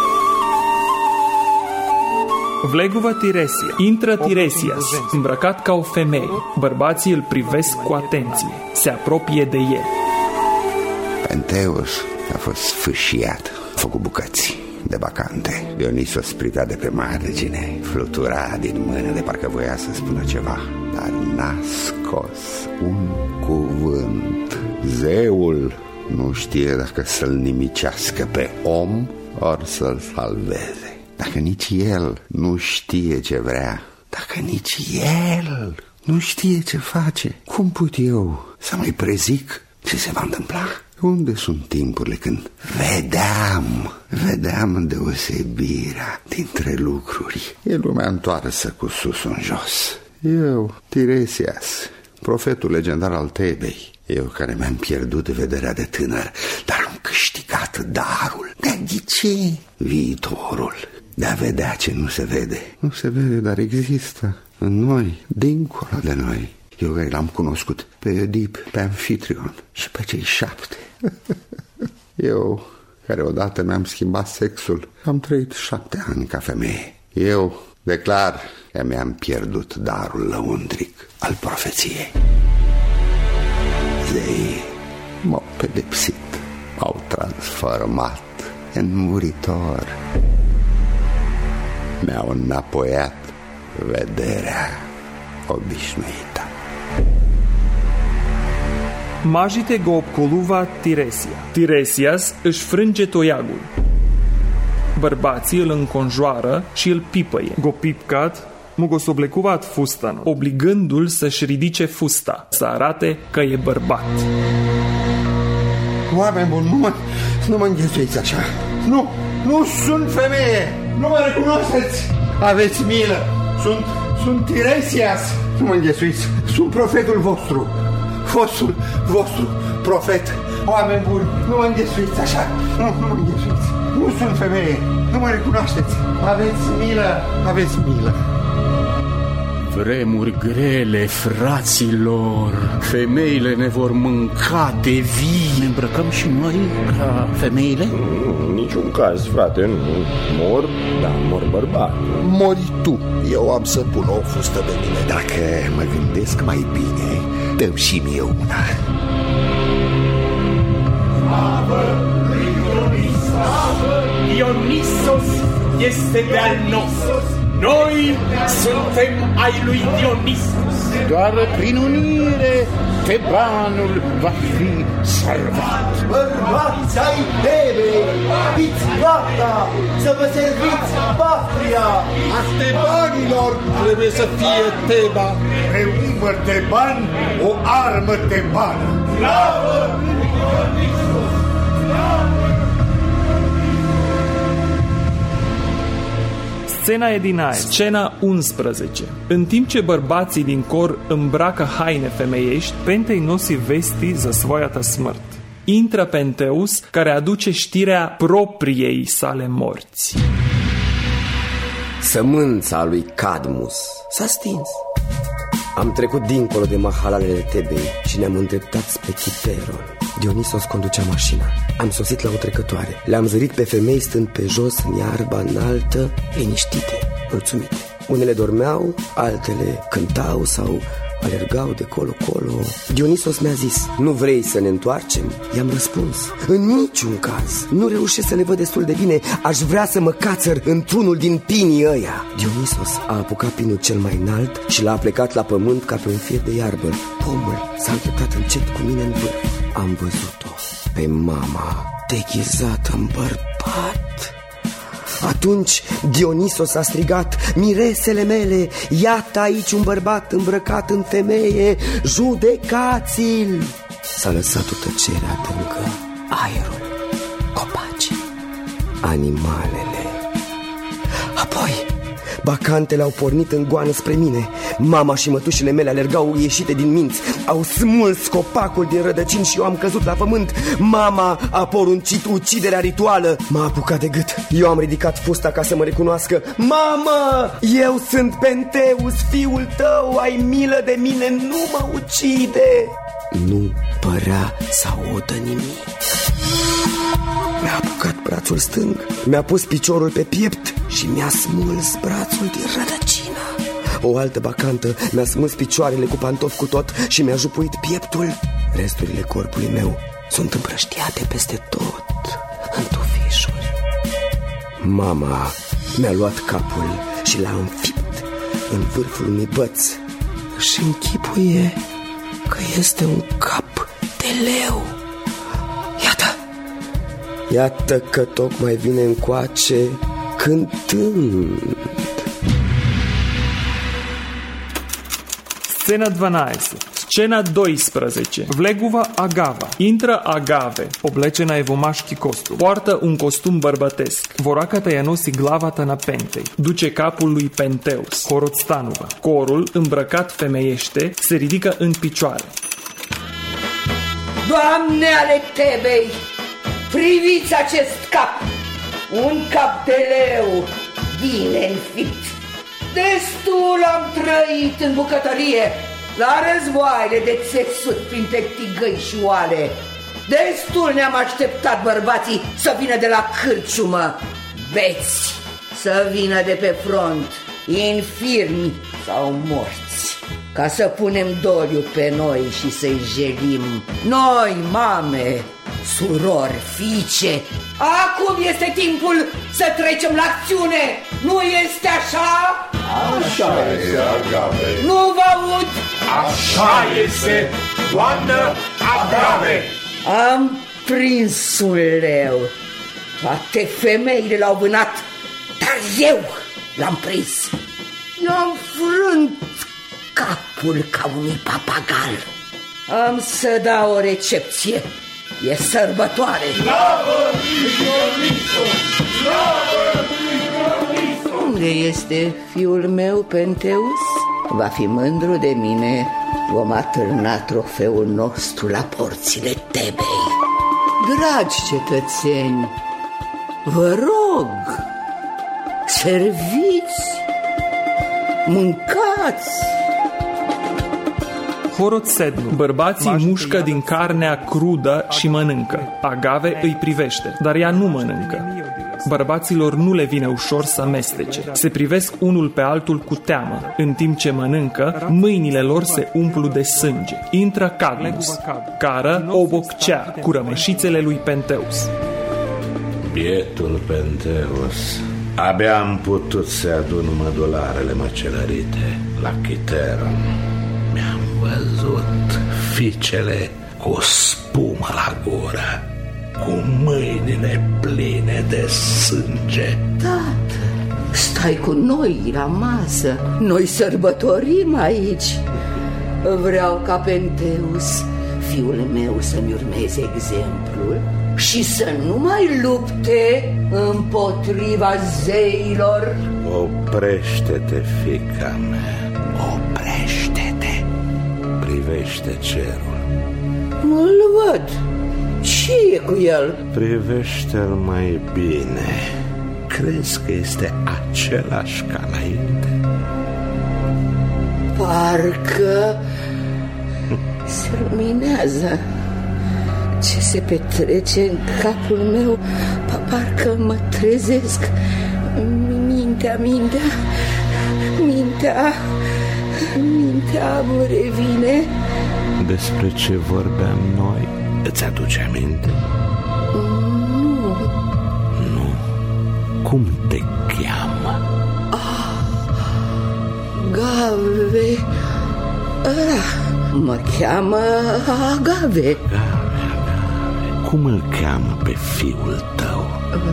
Vleguva Tiresia. Intră Tiresias, îmbrăcat ca o femeie. Bărbații îl privesc cu atenție. Se apropie de el. Penteus a fost sfâșiat, a făcut bucăți de bacante. Dionisos privea de pe margine, flutura din mână de parcă voia să spună ceva, dar n-a scos un cuvânt. Zeul nu știe dacă să-l nimicească pe om ori să-l salveze. Dacă nici el nu știe ce vrea, dacă nici el nu știe ce face, cum pot eu să mai prezic ce se va întâmpla? Unde sunt timpurile când vedeam, vedeam deosebirea dintre lucruri? E lumea întoarsă cu sus în jos. Eu, Tiresias, profetul legendar al Tebei, eu care mi-am pierdut vederea de tânăr, dar am câștigat darul de a ghici viitorul, de a vedea ce nu se vede. Nu se vede, dar există în noi, dincolo de noi. Eu care l-am cunoscut pe Oedip, pe Amfitrion și pe cei șapte. Eu care odată mi-am schimbat sexul, am trăit șapte ani ca femeie. Eu declar că mi-am pierdut darul lăuntric al profeției. Zeii m-au pedepsit, m-au transformat în muritor. Mi-au înapoiat vederea obișnuită. Magite go obcoluva Tiresia. Tiresias își frânge toiagul. Bărbații îl înconjoară și îl pipăie. Go pipcat mu go soblecuvat fustan, obligându-l să-și ridice fusta, să arate că e bărbat. Oameni buni, nu mă, nu mă înghesuiți așa. Nu, nu sunt femeie. Nu mă recunoașteți. Aveți milă. Sunt, sunt Tiresias. Nu mă înghesuiți. Sunt profetul vostru. Fostul vostru profet. Oameni buni, nu mă înghesuiți așa. Nu, nu mă înghesuiți. Nu sunt femeie. Nu mă recunoașteți. Aveți milă. Aveți milă. Vremuri grele, fraților. Femeile ne vor mânca de vii. Ne îmbrăcăm și noi ca femeile? Nu, în niciun caz, frate, nu. Mor, da, mor bărbat. Mori tu. Eu am să pun o fustă pe mine. Dacă mă gândesc mai bine, dăm și mie una. Slavă lui Dionisos! Dionisos este de-al nostru. Noi suntem ai lui Dionisos. Doar prin unire Tebanul va fi salvat. Bărbați ai Tebei, fiți gata să vă serviți patria. A Tebanilor trebuie să fie Teba. Pe umăr Teban, o armă tebană. Slavă lui Dionisos! Scena e din aia, scena unsprezece. În timp ce bărbații din cor îmbracă haine femeiești, Penteinos vesti za svoята smrt. Intră Penteus, care aduce știrea propriei sale morți. Sămânța lui Cadmus s-a stins. Am trecut dincolo de mahalalele Tebei și ne-am îndreptat spre Chiteron. Dionisos conducea mașina. Am sosit la o trecătoare. Le-am zărit pe femei stând pe jos în iarba înaltă, liniștite, mulțumite. Unele dormeau, altele cântau sau alergau de colo-colo. Dionisos mi-a zis: nu vrei să ne întoarcem? I-am răspuns: în niciun caz. Nu reușesc să le văd destul de bine. Aș vrea să mă cațăr într-unul din pinii ăia. Dionisos a apucat pinul cel mai înalt și l-a plecat la pământ ca pe un fier de iarbă. Pomul s-a îndreptat încet cu mine în vârf. Am văzut-o pe mama deghizată în bărbat. Atunci Dionisos a strigat: miresele mele, iată aici un bărbat îmbrăcat în femeie, judecați-l! S-a lăsat o tăcere adâncă, aerul, copaci, animalele. Apoi bacantele au pornit în goană spre mine. Mama și mătușile mele alergau ieșite din minți. Au smuls copacul din rădăcini și eu am căzut la pământ. Mama a poruncit uciderea rituală. M-a apucat de gât. Eu am ridicat fusta ca să mă recunoască. Mamă, eu sunt Penteus, fiul tău, ai milă de mine, nu mă ucide. Nu părea să audă nimic. Mi-a apucat brațul stâng, mi-a pus piciorul pe piept și mi-a smuls brațul din rădăcină. O altă bacantă mi-a smuls picioarele cu pantofi cu tot și mi-a jupuit pieptul. Resturile corpului meu sunt împrăștiate peste tot, în tufișuri. Mama mi-a luat capul și l-a înfipt în vârful unui băț. Și închipuie că este un cap de leu. Iată, iată că tocmai vine încoace cântând. Scena dvanaeseta. Scena doisprezece. Vleguva Agava. Intră Agave, oblečena je v moški kostum. Poartă un costum bărbătesc. Voracata je nosi glavata na Pentei. Duce capul lui Penteus, Horotstanuva. Corul, îmbrăcat femeiește, se ridică în picioare. Doamne ale Tebei, priviți acest cap! Un cap de leu, bine înfipt. Destul am trăit în bucătărie, la războaile de țesut printre tigăi și oale. Destul ne-am așteptat bărbații să vină de la cârciumă, beți, să vină de pe front, infirmi sau morți, ca să punem doliu pe noi și să-i jelim. Noi, mame, surori, fiice, acum este timpul să trecem la acțiune. Nu este așa? Așa este, Agave. Nu vă aud? Așa este, doamnă Agave. Am prins un leu. Toate femeile l-au vânat, dar eu l-am prins. i-am frânt capul ca unui papagal. Am să dau o recepție. E sărbătoare. Slavă lui Dionisos! Slavă lui Dionisos! Unde este fiul meu, Penteus? Va fi mândru de mine. Vom atârna trofeul nostru la porțile Tebei. Dragi cetățeni, vă rog, serviți, mâncați. Horot sednu. Bărbații mușcă din carnea crudă și mănâncă. Agave îi privește, dar ea nu mănâncă. Bărbaților nu le vine ușor să mestece. Se privesc unul pe altul cu teamă. În timp ce mănâncă, mâinile lor se umplu de sânge. Intră Cadmus, cară oboccea cu rămășițele lui Penteus. Bietul Penteus, abia am putut să adun mădularele măcelărite la Chiteron. Mi-am văzut fiicele cu o spumă la gură, cu mâinile pline de sânge. Tată, stai cu noi la masă. Noi sărbătorim aici. Vreau ca Penteus, fiul meu, să-mi urmeze exemplul și să nu mai lupte împotriva zeilor. Oprește-te, fiica mea, oprește-te. Privește cerul. Nu-l văd. Ce e cu el? Privește-l mai bine. Crezi că este același ca înainte? Parcă se luminează. Ce se petrece în capul meu, parcă mă trezesc. Mintea, mintea, mintea, mintea îmi revine. Despre ce vorbeam noi? Îți aduce aminte? Nu. Nu. Cum te cheamă? Ah, Gave. Ah, mă cheamă Agave. Agave, Agave. Cum îl cheamă pe fiul tău?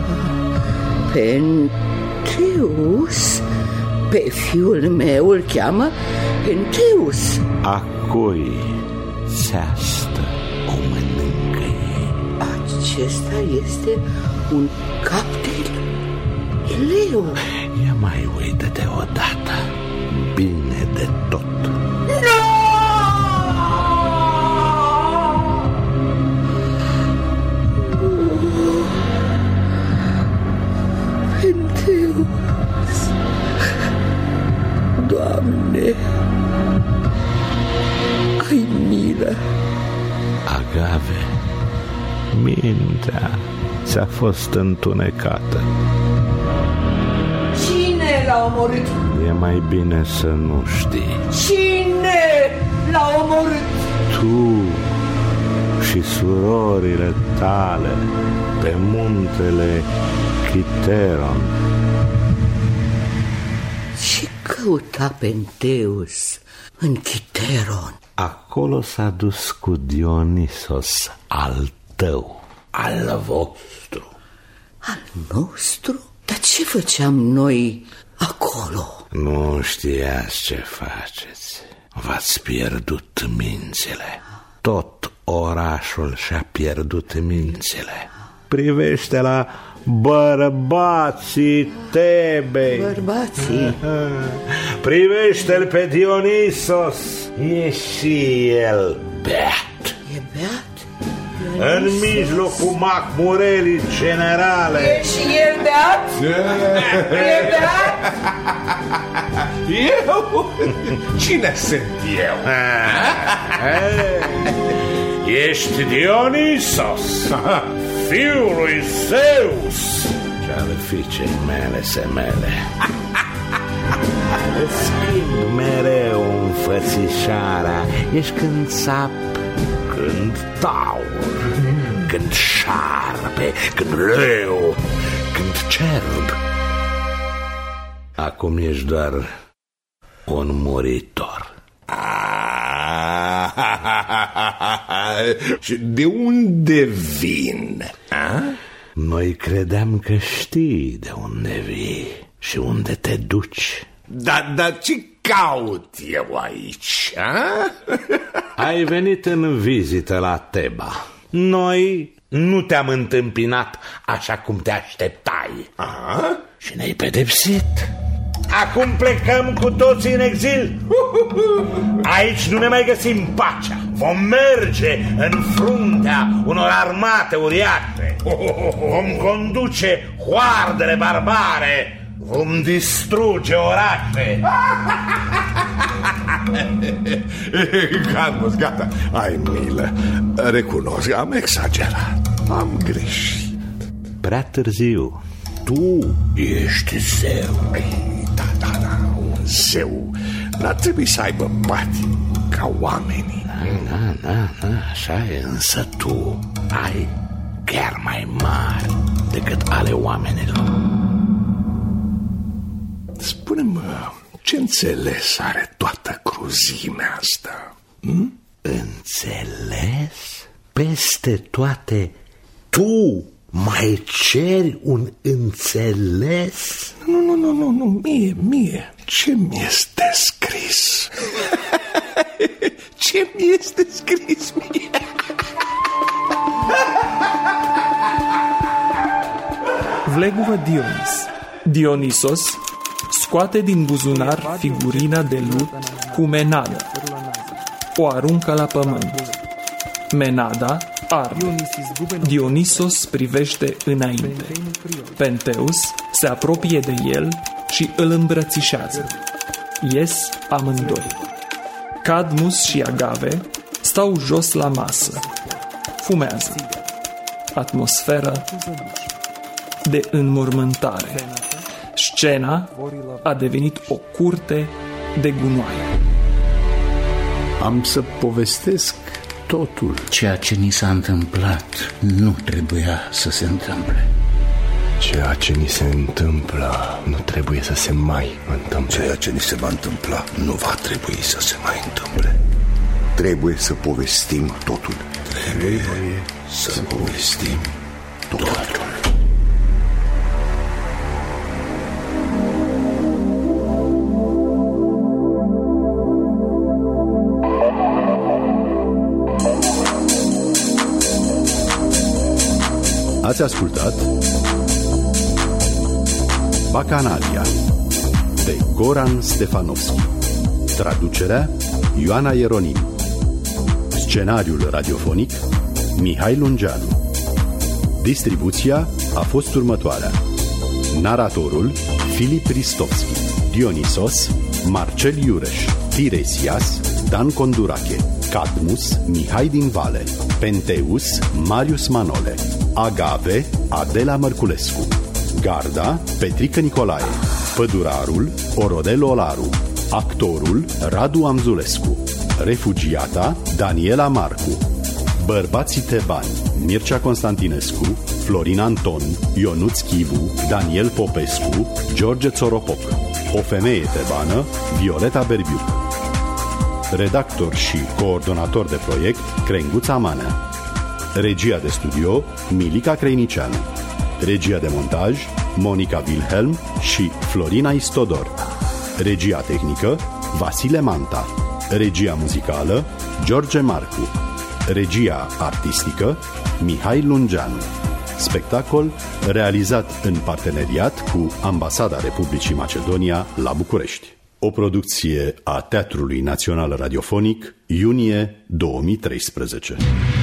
Penteus. Pe fiul meu îl cheamă Penteus. A cui țeastă o mănâncă ei? Acesta este un cap de leu. Ia mai uită-te odată. Bine de tot. No! Penteus, Doamne, ai milă. Agave, mintea ți-a fost întunecată. Cine l-a omorât? E mai bine să nu știi. Cine l-a omorât? Tu și surorile tale pe muntele Chiteron. Ce căuta Penteus în Chiteron? Acolo s-a dus cu Dionisos, al tău, al vostru. Al nostru? Dar ce făceam noi acolo? Nu știați ce faceți. V-ați pierdut mințile. Tot orașul și-a pierdut mințile. Privește la bărbații Tebei. Bărbații? Privește-l pe Dionisos. E și el beat. E beat? În mijlocul macmurelii generale. E și el beat? E beat? Eu? Cine sunt eu? Ești Dionisos, fiul lui Zeus și ale fiicei mele semele. Îți schimb mereu înfățișarea. Ești când țap, când taur, când șarpe, când leu, când cerb. Acum ești doar un muritor. Și de unde vin? A? Noi credeam că știi de unde vii și unde te duci. Dar da, ce caut eu aici? A? Ai venit în vizită la Teba. Noi nu te-am întâmpinat așa cum te așteptai. Aha. Și ne-ai pedepsit. Acum plecăm cu toții în exil. Aici nu ne mai găsim pacea. Vom merge în fruntea unor armate uriașe. Vom conduce hoardele barbare. Vom distruge orașe. Carlos, gata, ai milă. Recunosc, am exagerat. Am greșit. Prea târziu. Tu ești zeu. Da, da, da, un zeu n-ar trebui să aibă patii ca oamenii. Da, da, da, da, așa e, însă tu ai chiar mai mari decât ale oamenilor. Spune-mă, ce înțeles are toată cruzimea asta? Hm? Înțeles? Peste toate, tu mai ceri un înțeles? Nu, nu, nu, nu, nu, mie, mie. Ce mi-este scris? Ce mi-este scris mie? Vleguvă Dionis. Dionisos scoate din buzunar figurina de lut cu Menada. O aruncă la pământ. Menada arde. Dionisos privește înainte. Penteus se apropie de el și îl îmbrățișează. Ies amândoi. Cadmus și Agave stau jos la masă. Fumează. Atmosferă de înmormântare. Scena a devenit o curte de gunoaie. Am să povestesc totul. Ceea ce ni s-a întâmplat nu trebuia să se întâmple. Ceea ce ni se întâmplă nu trebuie să se mai întâmple. Ceea ce ni se va întâmpla nu va trebui să se mai întâmple. Trebuie să povestim totul. Trebuie să povestim totul. Ați ascultat Bacanalia de Goran Stefanovski. Traducerea Ioana Ieronim. Scenariul radiofonic Mihai Lungeanu. Distribuția a fost următoarea: naratorul Filip Ristovski, Dionisos Marcel Iureș, Tiresias Dan Condurache, Cadmus Mihai din Vale, Penteus Marius Manole, Agave Adela Mărculescu, Garda Petrică Nicolae, Pădurarul Orodel Olaru, actorul Radu Amzulescu, refugiata Daniela Marcu, bărbații tebani Mircea Constantinescu, Florin Anton, Ionuț Chivu, Daniel Popescu, George Țoropoc, o femeie tebană Violeta Berbiuc. Redactor și coordonator de proiect Crenguța Manea. Regia de studio Milica Creinicianu. Regia de montaj Monica Wilhelm și Florina Istodor. Regia tehnică Vasile Manta. Regia muzicală George Marcu. Regia artistică Mihai Lungeanu. Spectacol realizat în parteneriat cu Ambasada Republicii Macedonia la București. O producție a Teatrului Național Radiofonic, iunie două mii treisprezece.